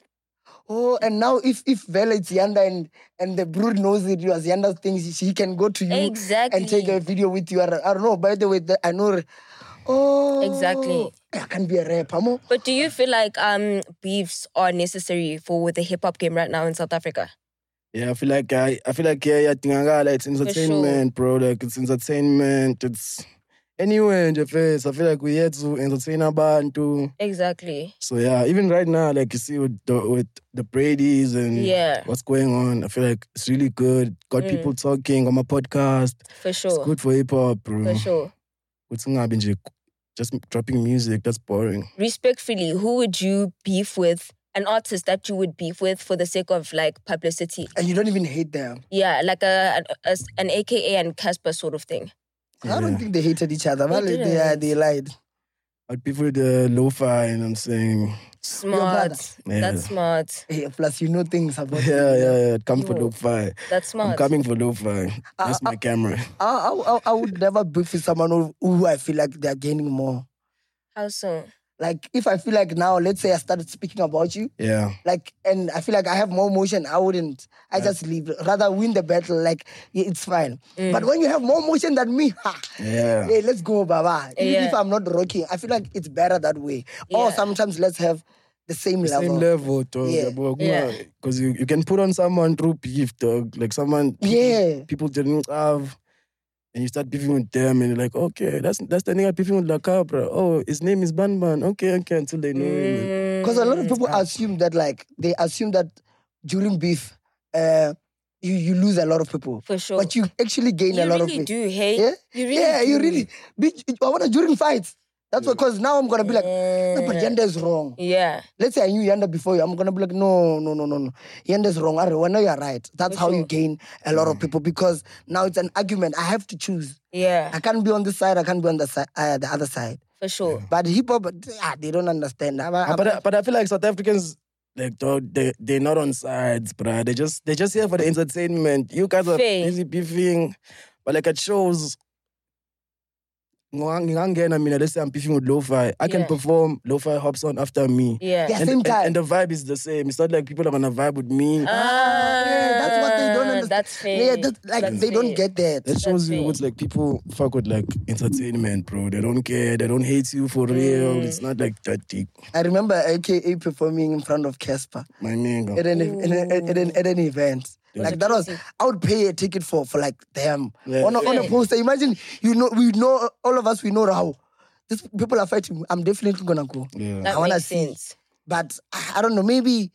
Oh, and now if if Vela it's Yanda and and the brood knows it was Yanda's things, she can go to you Exactly. and take a video with you. I don't I don't know. By the way, the, I know. Oh, Exactly. I can be a rapper, mo. But do you feel like um beefs are necessary for the hip hop game right now in South Africa? Yeah, I feel like I, I feel like yeah, yeah, tingangala, it's entertainment, bro. Like it's entertainment. It's anywhere in the face. I feel like we here to entertain abantu. Exactly. So yeah, even right now, like you see with the with the Brady's and Yeah. what's going on, I feel like it's really good. Got people talking on my podcast. For It's sure. good for hip hop, bro. For sure. It's not nje just dropping music. That's boring. Respectfully, who would you beef with? An artist that you would beef with for the sake of like publicity? And you don't even hate them. Yeah, like a, a an A K A and Casper sort of thing. I don't think they hated each other. Well, they, didn't. they lied. I'd beef with the lo-fi, and I'm saying, Smart. Yeah. That's smart. Hey, plus, you know things about yeah, yeah, yeah. Come for Yo. lo-fi. That's I'm smart. coming for lo-fi. That's my camera. I, I, I- I would never beef with someone who, who I feel like they're gaining more. How so? Like, if I feel like now, let's say I started speaking about you, Yeah. like, and I feel like I have more motion, I wouldn't. I just leave. Rather win the battle, like, yeah, it's fine. But when you have more motion than me, ha, Yeah. hey, let's go, Baba. Even Yeah. if I'm not rocking, I feel like it's better that way. Or Yeah. sometimes let's have the same level. Same level, dog. Yeah. Yeah. Because you, you can put on someone through beef, dog. Like someone Yeah. people didn't have, and you start beefing with them, and you're like, okay, that's that's the nigga beefing with La Cabra. Oh, his name is Banban. Okay, okay, until they know him. Because a lot of people assume that, like, they assume that during beef, uh, you, you lose a lot of people. For sure. But you actually gain You a lot really of people. do, hey? Yeah, You really yeah, do. you really. Bitch, I want to during fights. That's because now I'm gonna be like, no, but Yanda is wrong. Yeah. Let's say I knew Yanda before you. I'm gonna be like, no, no, no, no, no. Yanda is wrong. Well, no, you're right. That's For how sure. you gain a lot of people because now it's an argument. I have to choose. Yeah. I can't be on this side. I can't be on the side, uh, the other side. For sure. But hip hop, ah, they don't understand. I'm, Ah, I'm, but, I- but I feel like South Africans, like, dog, they, they're not on sides, bruh. They just, they're just here for the entertainment. You guys are Fair. busy beefing. But like at shows, ngangena mina, let's say I'm beefing with Lo-Fi. I can Yeah. perform, Lo-Fi hops on after me. Yeah. Yeah. And, Same and- time. And, the vibe is the same. It's not like people are gonna vibe with me. Ah, yeah, that's what they don't understand. That's fair. Yeah, that's, like That's they don't fair. get that. That shows you fair. what's like people fuck with like entertainment, bro. They don't care. They don't hate you for real. Mm. It's not like that deep. I remember A K A performing in front of Casper My nigga. at an, at, an, at, an, at an event. Yeah. Like that was, I would pay a ticket for for like them Yeah. on a, on a Yeah. poster. Imagine you know we know all of us we know how these people are fighting. I'm definitely gonna go. Yeah. That I wanna makes see. sense. But I don't know, maybe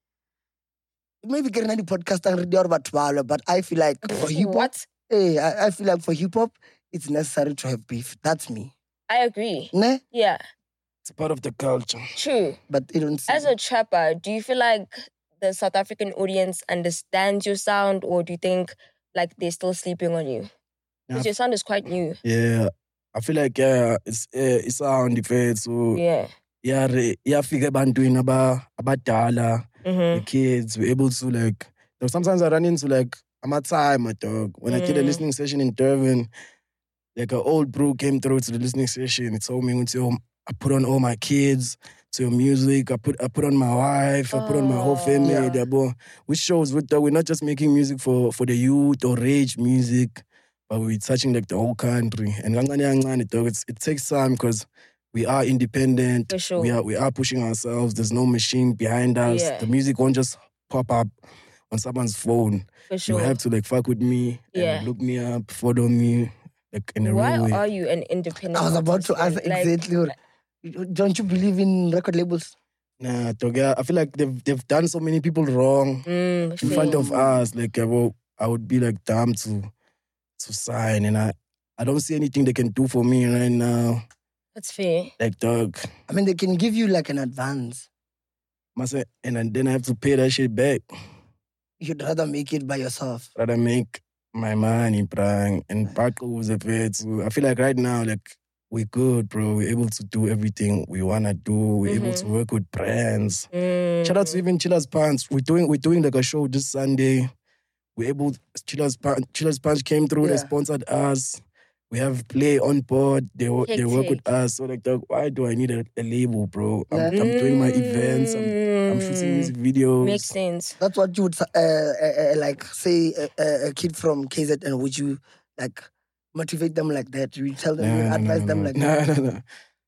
maybe getting any podcast and read about tomorrow. But I feel like for hip hop, What? hey, I, I feel like for hip hop, it's necessary to have beef. That's me. I agree. Ne? Yeah. It's part of the culture. True. But they don't see. As a trapper, do you feel like the South African audience understands your sound, or do you think like they're still sleeping on you? Because Yeah. your sound is quite new. Yeah. I feel like yeah, it's uh, it's sound effect. So Yeah. yeah, re- yeah, figure bantuing about about dollar, the Mm-hmm. kids. We're able to like. You know, sometimes I run into like I'm a time, my dog. When I did a Mm. listening session in Durban, like an old bro came through to the listening session. He told me, "Until I put on all my kids to your music. I put I put on my wife. I put on my whole family. Oh. Yeah. Boy, which shows with that we're not just making music for for the youth or rage music, but we're touching like the whole country. And kancane kancane, dog, it's, it takes time because we are independent. For sure. We are we are pushing ourselves. There's no machine behind us. Yeah. The music won't just pop up on someone's phone. For sure. You have to like fuck with me Yeah. and look me up, follow me, like in a Why real way. are you an independent? I was about to artist ask then? Like, exactly. Don't you believe in record labels? Nah, dog, yeah, I feel like they've they've done so many people wrong mm, in front fair. of us. Like I will, I would be like damn to to sign, and I I don't see anything they can do for me right now. That's fair. Like dog, I mean, they can give you like an advance. must say, and then I have to pay that shit back. You'd rather make it by yourself. Rather make my money, prang, and back was a bit. So I feel like right now, like we're good, bro. We're able to do everything we wanna do. We're able to work with brands. Mm. Shout out to even Chillers Punch. We're doing we're doing like a show this Sunday. We're able Chillers Punch Chillers Punch came through, they Yeah. sponsored us. We have Play on board. They wo- they work with Hectic. us. So like dog, why do I need a, a label, bro? I'm, I'm doing my events, I'm, I'm shooting music videos. Mm. Makes sense. That's what you would uh, uh, uh, like say a, a- a kid from K Z N. Would you like motivate them like that? You tell them, you Nah, advise nah, them nah. like nah, that. nah, nah.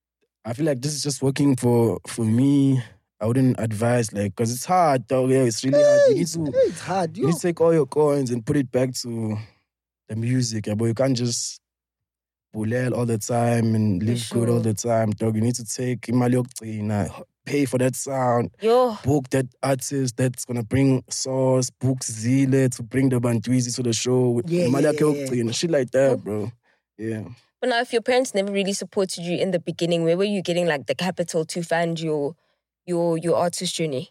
I feel like this is just working for for me. I wouldn't advise like because it's hard, dog. Yeah, it's really hard. You need to Hey, it's hard. you Yo. need to take all your coins and put it back to the music, yeah, but you can't just bulel all the time and live good all sure. the time, dog. You need to take imali yokugcina, pay for that sound, Yo. book that artist that's gonna bring sauce, book Zile to bring the Bantwizi to the show. Yeah, Imali yeah, yakhe yeah, yeah. yokugcina, shit like that, bro. Yeah. But now, if your parents never really supported you in the beginning, where were you getting like the capital to fund your your your artist journey?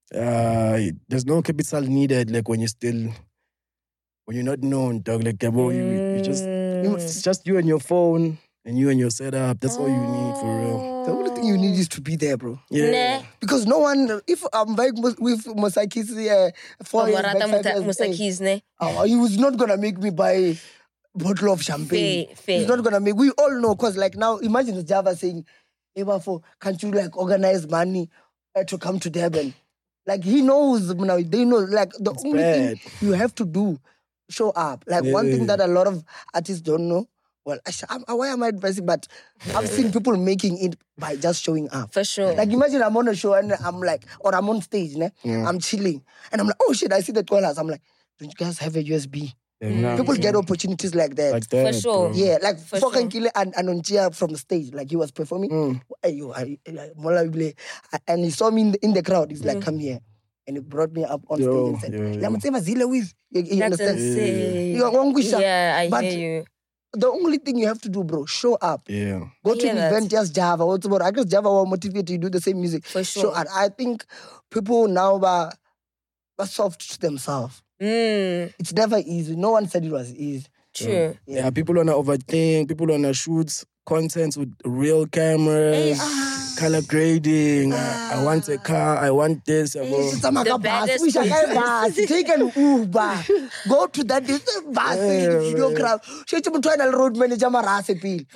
Uh, there's no capital needed, like when you're still, when you're not known, dog. Like, bro, you, you just, Mm. it's just you and your phone and you and your setup. That's all you need for real. The only thing you need is to be there, bro. Yeah. Nah. Because no one, if I'm like with Mosakis uh, four years back, Marata five years, Musa- hey, Musakis, ne? oh, he was not gonna make me buy a bottle of champagne. Fair, fair. He's not gonna make. We all know, cause like now, imagine the Java saying, "Eba for can't you like organize money uh, to come to Durban?" Like he knows now. They know. Like the It's only bad. thing you have to do, show up. Like one thing Yeah. that a lot of artists don't know. Well, I, sh- I'm, why am I advising? But I've seen people making it by just showing up. For sure. Like imagine I'm on a show and I'm like, or I'm on stage, ne? I'm chilling, and I'm like, oh shit, I see the callers. I'm like, don't you guys have a U S B? Yeah, nah, People yeah. get opportunities like that. like that. For sure. bro. Yeah, like For fucking sure. Kile and Anonchia from the stage, like he was performing. Mm. Ayo, I- I- Mola Bile, and he saw me in the, in the crowd. He's like, come here. And he brought me up on Yo, stage and said, yeah, yeah. "Lamutseva zile with." You, you That's understand? insane. You are wrong with Yeah, I But- hear you. the only thing you have to do, bro, show up. Yeah. Go I to hear an that. event, just Java. What's about? I guess Java will motivate you to do the same music. For Show sure. up. I think people now are, are soft to themselves. Mm, It's never easy. No one said it was easy. true. Yeah, people wanna overthink, people wanna shoot content with real cameras, color grading. I, I want a car, I want this. I go. It's a maka bus. baddest We shall choices. get bus. Take an Uber. Go to that this bus. Video crowd. She to try the road manager marase pil.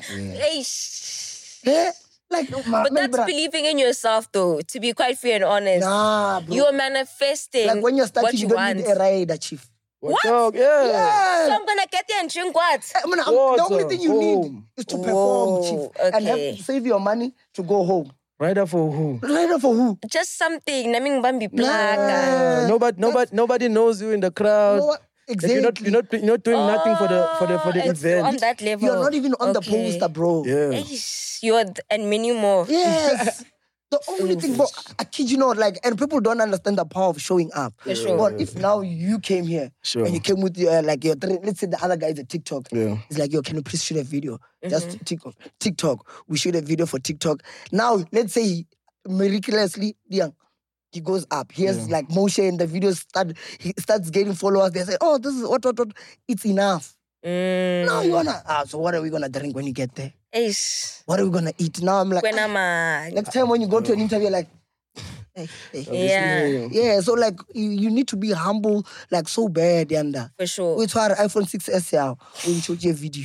Eish. Eh? Like, ma- But my that's bra- believing in yourself, though, to be quite fair and honest. Nah, bro. You're manifesting Like when you're what starting, you, you don't want. need a rider, chief. What? Dog? Yeah. So Yeah. I'm gonna get there and drink what? I mean, I'm- the only Water, thing you need home. is to perform, Whoa, chief. And okay. have, save your money to go home. Rider for who? Rider for who? Just something. Naming Bambi Nah. Plaga. Uh, nobody, nobody, nobody knows you in the crowd. No, Like exactly. you're not, you're not, you're not doing nothing for the, for the, for the Oh, it's event. on that level. You're not even on the Okay. poster, bro. Yeah. Eish, You're th- and many more. Yes. The only thing, bro, I kid you not, like, and people don't understand the power of showing up. For sure. But if now you came here Sure. and you came with your, like, your, three- let's say the other guy is a TikTok. Yeah. It's like, yo, can you please shoot a video? Mm-hmm. Just TikTok. TikTok. We shoot a video for TikTok. Now, let's say he, miraculously, yeah, he goes up. He has like motion. The video start. He starts getting followers. They say, "Oh, this is what what what." It's enough. Mm. Now you wanna. Ah, so what are we gonna drink when you get there? Eish. What are we gonna eat? Now I'm like, When I'm a... next time when you go to an interview, like, hey, hey. Yeah, Yeah. So like, you, you need to be humble, like so bad, yanda. for sure. Which one iPhone six S now when you shoot your video?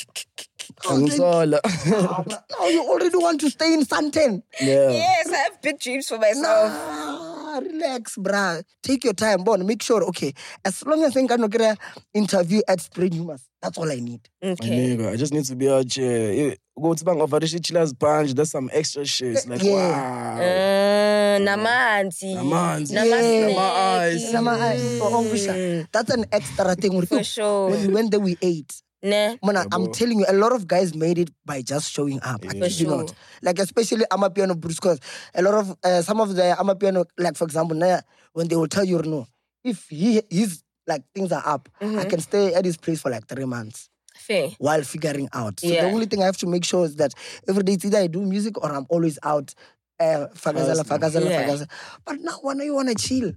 Angisola. No, you already want to stay in Santen. Yeah. Yes, I have big dreams for myself. Nah, relax, bruh. Take your time, bon. Make sure, okay, as long as I can get an interview at Spring Humors, that's all I need. My Okay. nigga, I just need to be out here. Eh, Go to bank of Arishi Chilla's bunch. There's some extra shit. It's like, Yeah. wow. Uh, namanzi. Namanzi. Namasneki. Nama eyes. Nama eyes. Oh, oh, Wisha. That's an extra thing. For sure. When we went there, we ate. Nah. Man, I- I'm telling you, a lot of guys made it by just showing up. I For kid you sure. not. Like, especially Amapiano Bruce, because a lot of, uh, some of the Amapiano, like, for example, Naya, when they will tell you, no, if he his, like, things are up, Mm-hmm. I can stay at his place for like three months. Fair. While figuring out. So Yeah. the only thing I have to make sure is that every day it's either I do music or I'm always out. Uh, fagazala, fagazala, Yeah. fagazala. But now when you want to chill,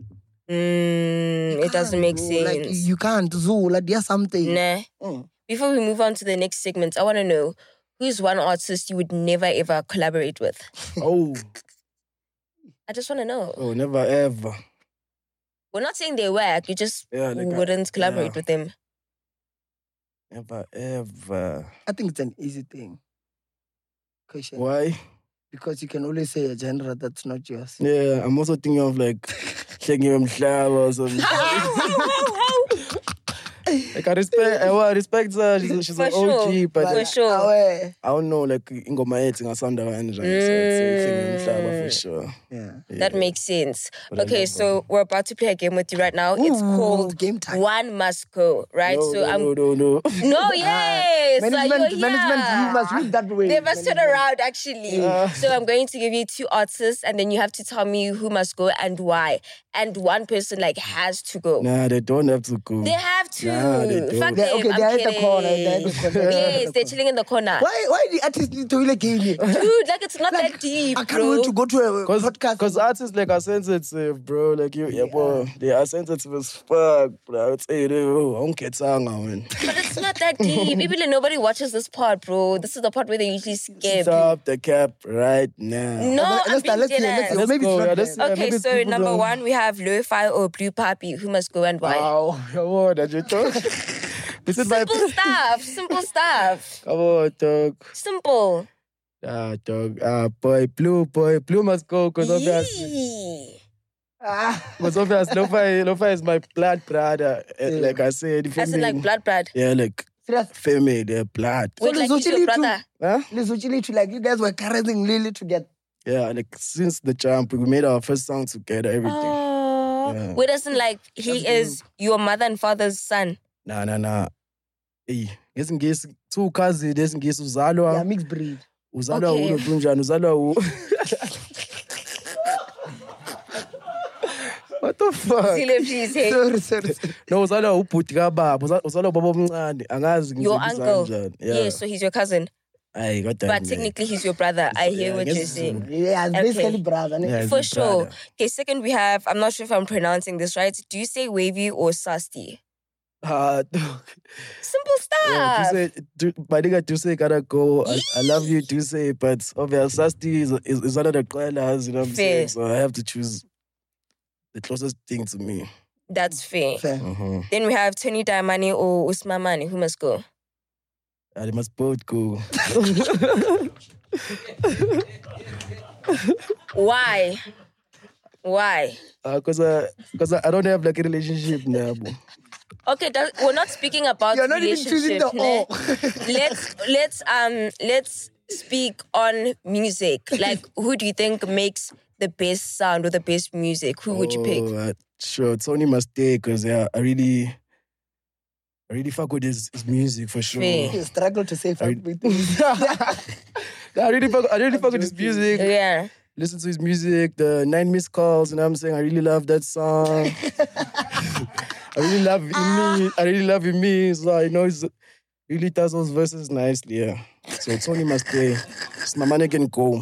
Mm, it doesn't make bro, sense. Like you can't zoo, like there's something. Nah. Mm. Before we move on to the next segment, I want to know who's one artist you would never ever collaborate with? Oh, I just want to know. oh, never ever. We're not saying they whack, you just Yeah, like, uh, wouldn't collaborate yeah. with them. Never ever. I think it's an easy thing. Question. Why? Because you can always say a genre that's not yours. Yeah, I'm also thinking of like taking him flower or something. Like I respect, I well, respect her. She's, she's For an O G, sure. but For like, sure. Awe. I don't know, like ingoma yethu ngasanda kanjani. So it's taking him flower for sure. Yeah. That makes sense. But I Okay, love so we're about to play a game with you right now. It's Ooh, called game time. One Must Go, right? No, so no, I'm no, no, no. no, yes. so Management, you're management, here. you must read that way. They must turn Management. around, actually. So I'm going to give you two artists, and then you have to tell me who must go and why. And one person like has to go. Nah, they don't have to go. They have to. Nah, they don't. Fuck They're- them. okay, I'm they're at the kidding. corner, they're at the corner, they're at Yes, the they're corner. chilling in the corner. Why, why the artists need to really game here? Dude, like it's not Like, that deep, I can't bro. wait to go to a Cause, podcast. Cause artists like are sensitive, bro. Like you, yeah, bro. They are sensitive as fuck, bro. I would say, oh, I don't get sanga, man. But it's not that deep. Even if nobody watches this part, bro. This is the part where they usually skip. Stop the cap right now. No, Let's I'm start, being let's hear, dead let's ass. hear. Maybe go, it's yeah, not let's- them. yeah, Okay, maybe so people number don't- one, we have Lo-Fi or Blue Papi. Who must go and why? Wow, come on, that you talk. This is my Simple stuff. Simple stuff. come on, dog. Simple. Ah, dog. Ah, boy, blue, boy, blue must go. Cause obviously, Yee. Ah. cause obviously, Lo-Fi, Lo-Fi is my blood brother. Eh, Yeah. Like I said, As in like blood blood. Yeah, like Serious. family, they're blood. So Wait, like there's he's your actually two- brother. Huh? Let's actually to like you guys were carrying Lily together. Yeah, like since the jump, we made our first song together. Everything. Oh. Yeah. Wait, doesn't like he is your mother and father's son. Nah, nah, nah. Hey, ngesingisi two cousins ngesingisi uzalwa Yeah, mixed breed. uzalwa Okay. uno kunjani uzalwa u What What the fuck? Zile, please, hey. Sorry, sorry, sorry. No, uzala ubhuti kababa, uzala uzala ubaba omncane. Angazi Your ngizobiza uncle. kanjani. Yeah, so he's your cousin. Aye, got that. But technically, he's your brother. I hear yeah, I what guess you're so. saying. Yeah, it's Okay. basically brother. Yeah, it's For my sure. brother. Okay, second we have, I'm not sure if I'm pronouncing this right. Do you say wavy or susty? Ah, Simple stuff. yeah, to say, to, my nigga, to say, gotta go. I, I love you, to say, but obviously, Sasti is, is, is one of the koalas, you know what I'm Fair. saying? So I have to choose the closest thing to me. That's fair. Fair. Mm-hmm. Then we have Tony Diamani or Usmamani. Who must go? Ah, they must both go. Why? Why? Because uh, cause I, I don't have like a relationship now. bro. Okay, that, we're not speaking about You're not even choosing relationship. the ne? O. let's let's um let's speak on music. Like, who do you think makes the best sound or the best music? Who would you pick? Oh, uh, sure, Tony must stay because yeah, I really, I really fuck with his, his music for sure. Fair. You struggle to say fuck I- with I really fuck, I really fuck with his music. Yeah. Listen to his music, the Nine Missed Calls, and I'm saying I really love that song. I really love him, me. I really love him, me. So I know he's really does those verses nicely, yeah. So Tony must stay. So my man can go.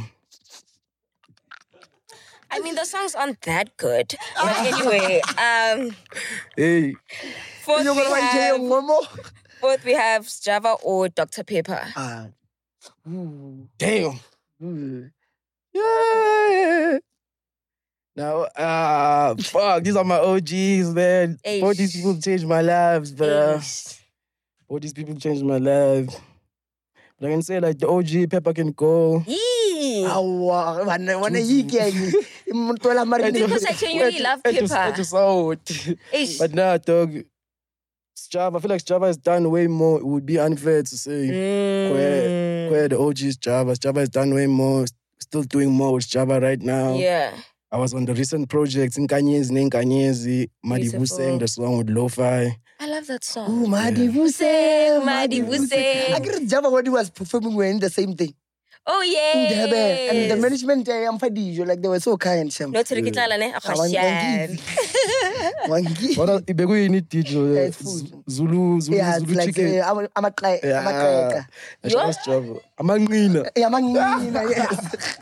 I mean, the songs aren't that good. But anyway, um, Hey, fourth You're we gonna want have, one more? fourth we have Java or Doctor Pepper. Ah. Ooh. damn. Ooh. Yeah. Now, uh, fuck, these are my O Gs, man. Eish. All these people changed my lives, but uh, Eish. all these people changed my life. But I can say, like, the O G, Pepper can go. Yee. Awa, wana wana yiki yani. Mtola mari. Because I genuinely love It was- Pepper. it was out. Eish. But nah, dog, Java, I feel like Java has done way more. It would be unfair to say where, Mm. where the O G is Java. Java has done way more. Still doing more with Java right now. Yeah. I was on the recent projects in Kanyezi, in Kanyezi. Madibu Beautiful. sang the song with Lo-Fi. I love that song. Ooh, Madi Vuse, Madi Vuse. I get Java when he was performing we were in the same thing. Oh, yeah. In Durban. And the management, I am Fadijo, like they were so kind. Shem. No, Tirikitala, ne? Akhashan. Wangi. What else? Ibeku you need teacher. Yeah, it's food. Zulu, Zulu, Yeah, it's Zulu like chicken. uh, I'm I'm a cry, I'm a Yeah. cracker. That's Java. Amangina. Yeah, man, yes.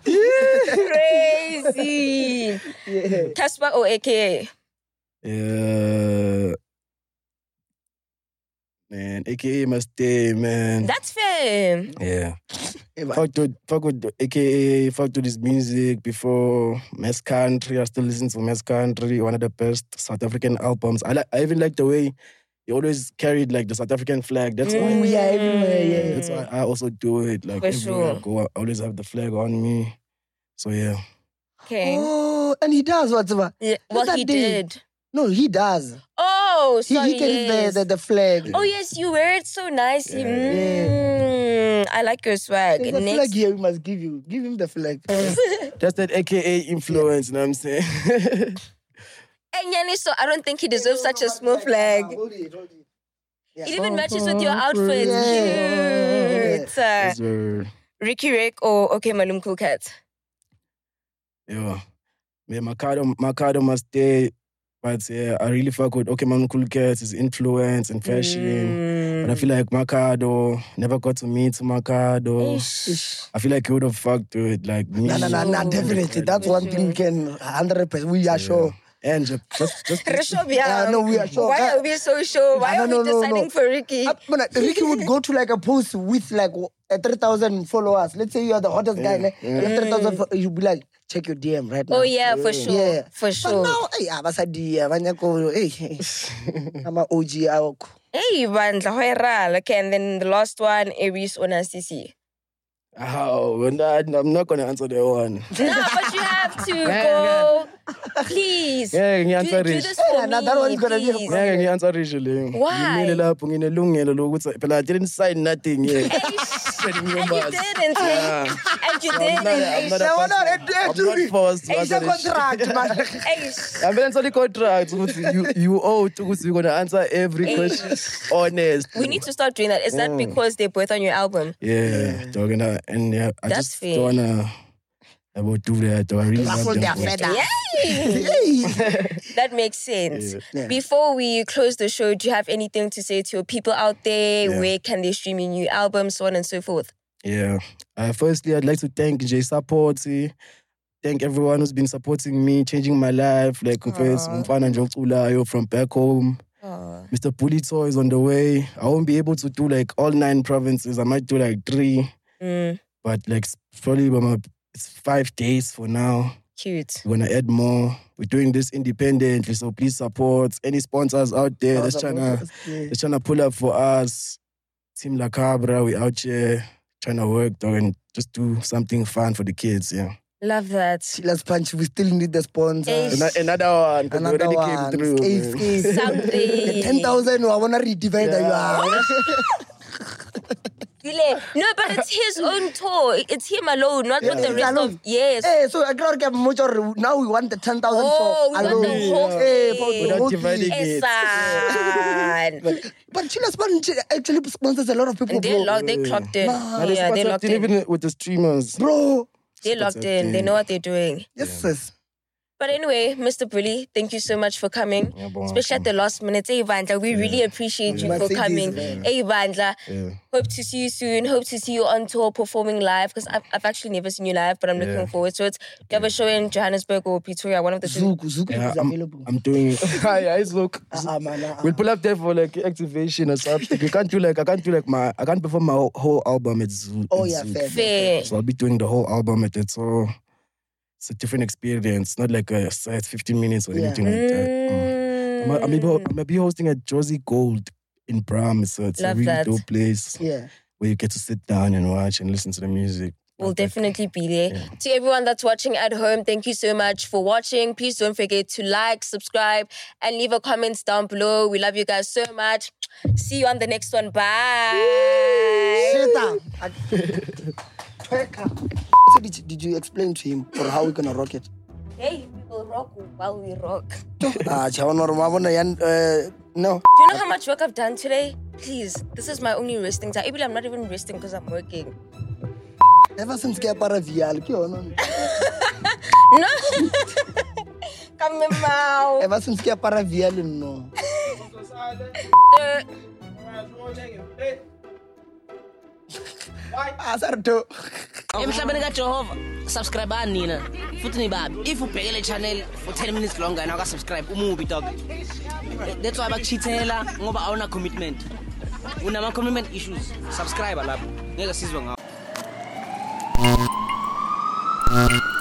Crazy. Yeah. Casper or A K A? Yeah. Man, A K A must stay, man. That's fair. Yeah. Yeah, man. Fuck with, fuck with A K A, fuck with his music before Mass Country. I still listen to Mass Country, one of the best South African albums. I like, I even like the way he always carried like the South African flag. That's Oh, why. yeah, everywhere, yeah. That's why I also do it. Like For everywhere I sure. go, I always have the flag on me. So yeah. Okay. Oh, and he does whatever. Yeah, well, that he day? did. No, he does. Oh, He, sorry, he carries yes. the, the, the flag. Oh, yes, you wear it so nicely. Yeah. Mm, I like your swag. There's a flag Next. here we must give you. Give him the flag. That's that A K A influence, you know what I'm saying? And Yanni, so I don't think he deserves such a small flag. Hold it, hold it. It even matches with your outfit. Yeah. Cute. Uh, Yes, sir. Ricky Rick or Okay Malum Cool Cat? Yeah. Man, Mercado, Mercado must stay. But yeah, I really fuck with Okay Man Cool Cats, his influence and fashion. But I feel like Mercado, never got to meet Mercado. Ish. I feel like he would have fucked with like me. No, no, no, no, definitely. That's one thing we can one hundred percent. We are sure. And just, just, just Rishob, Yeah, yeah. no, we are sure. Why are we so sure? Why No, are no, we no, no, deciding no. for Ricky? Uh, but, uh, Ricky would go to like a post with like uh, three thousand followers. Let's say you are the hottest guy. ne? You have three thousand, fo- you'll be like, check your D M right now. Oh, yeah, for sure. Yeah. For But sure. now, hey, abasadi, abanyako, hey, I'm a O G. awako. Hey, Bandla, hoiral. Okay, and then the last one, Aries or Nansisi. oh, and I, I'm not gonna answer that one. No, but you have to go. Please. Yeah, Do, ngiyanswer do Rish. this for Yeah, me, now that one's gonna be a please. Ngeke ngi-answer Rish le. Why? Ngimile lapho nginelungelo lokuthi phela I didn't sign nothing yet. And you Ngiyamazi. didn't. Yeah. And you I'm not, I'm didn't. not, a Yeah, well, no, person- it- it- I'm not forced to It's a answer this shit. contract, man. Eish. I'm going to contract. ukuthi You, you owe to you're going to answer every question honest. We need to start doing that. Is that Mm. because they're both on your album? Yeah, talking about, and yeah, I That's just fair. don't wanna, I will do that. I really love Ruffle them their boys. feathers. Yay! That makes sense. Yeah. Before we close the show, do you have anything to say to your people out there? Yeah. Where can they stream your new album, so on and so forth? Yeah. Uh, firstly, I'd like to thank J Support. Thank everyone who's been supporting me, changing my life. Like Mfana Njokulayo from back home. Aww. Mister Pulito is on the way. I won't be able to do like all nine provinces. I might do like three. Mm, But like it's probably about- it's five days for now. cute. We're gonna add more. We're doing this independently, so please support any sponsors out there that's trying to that's trying to pull up for us. Team La Cabra, we out here trying to work though and just do something fun for the kids. Yeah. Love that. Let's punch. We still need the sponsor. Eish. Ano- Another one. 'cause we Another already one. came through. Scave, man. scave. Something. ten thousand, I want to redivide that you are. Dile. No, but it's his own tour. It's him alone, not with the It's rest alone. of. Yes. Hey, so I can't get much. or- Now we want the ten thousand Oh, for we want alone. the whole Hey, for thing. the Without whole dividing thing. it. Esan. But, but Chile Sponge actually sponsors a lot of people, And they bro. locked, they clocked in. Nah. Now they Yeah, they sponsor- locked in. even with the streamers. Bro. They locked in. They know what they're doing. Yes, sis. But anyway, Mister Bully, thank you so much for coming. Yeah, but Especially at the last minute. Hey, Vandla, we really appreciate you Yeah. for Mercedes, coming. man. Hey, Vandla, Yeah. hope to see you soon. Hope to see you on tour performing live because I've, I've actually never seen you live, but I'm looking Yeah. forward to it. Do you have a show in Johannesburg or Pretoria? One of the two. Zuku, Zuku Yeah, is I'm, available. I'm doing it. yeah, it's look. Uh-uh, man, uh-uh. We'll pull up there for like activation or something. You can't do like I can't do like my I can't perform my whole, whole album at Zoo. Oh, at yeah, Zouk. fair. Fair. So I'll be doing the whole album at it. So it's a different experience, not like a set fifteen minutes or Yeah. anything like that. Mm. I'm, I'm, maybe, I'm be hosting at Josie Gold in Bram. So it's Love a really that. dope place Yeah. where you get to sit down and watch and listen to the music. We'll Like, definitely be there. To everyone that's watching at home, thank you so much for watching. Please don't forget to like, subscribe, and leave a comment down below. We love you guys so much. See you on the next one. Bye. Shut up. So did, did you explain to him or how we're gonna rock it? Hey, we will rock while we rock. Ah, Chawana, Ramabona, yan, uh, no. Do you know how much work I've done today? Please, this is my only resting time. Maybe I'm not even resting because I'm working. Ever since ke apara vial, ke yona. No. Come in, Mao. Ever since ke apara vial, no. Ah, sarto. Emhlabeni kaJehova subscribe nina futhi nibabi if ubheke le channel for ten minutes longer and aka subscribe umubi dog. That's why bakuchithela ngoba awuna commitment, unama commitment issues. Subscribe lapho ngeke sizwe ngawo.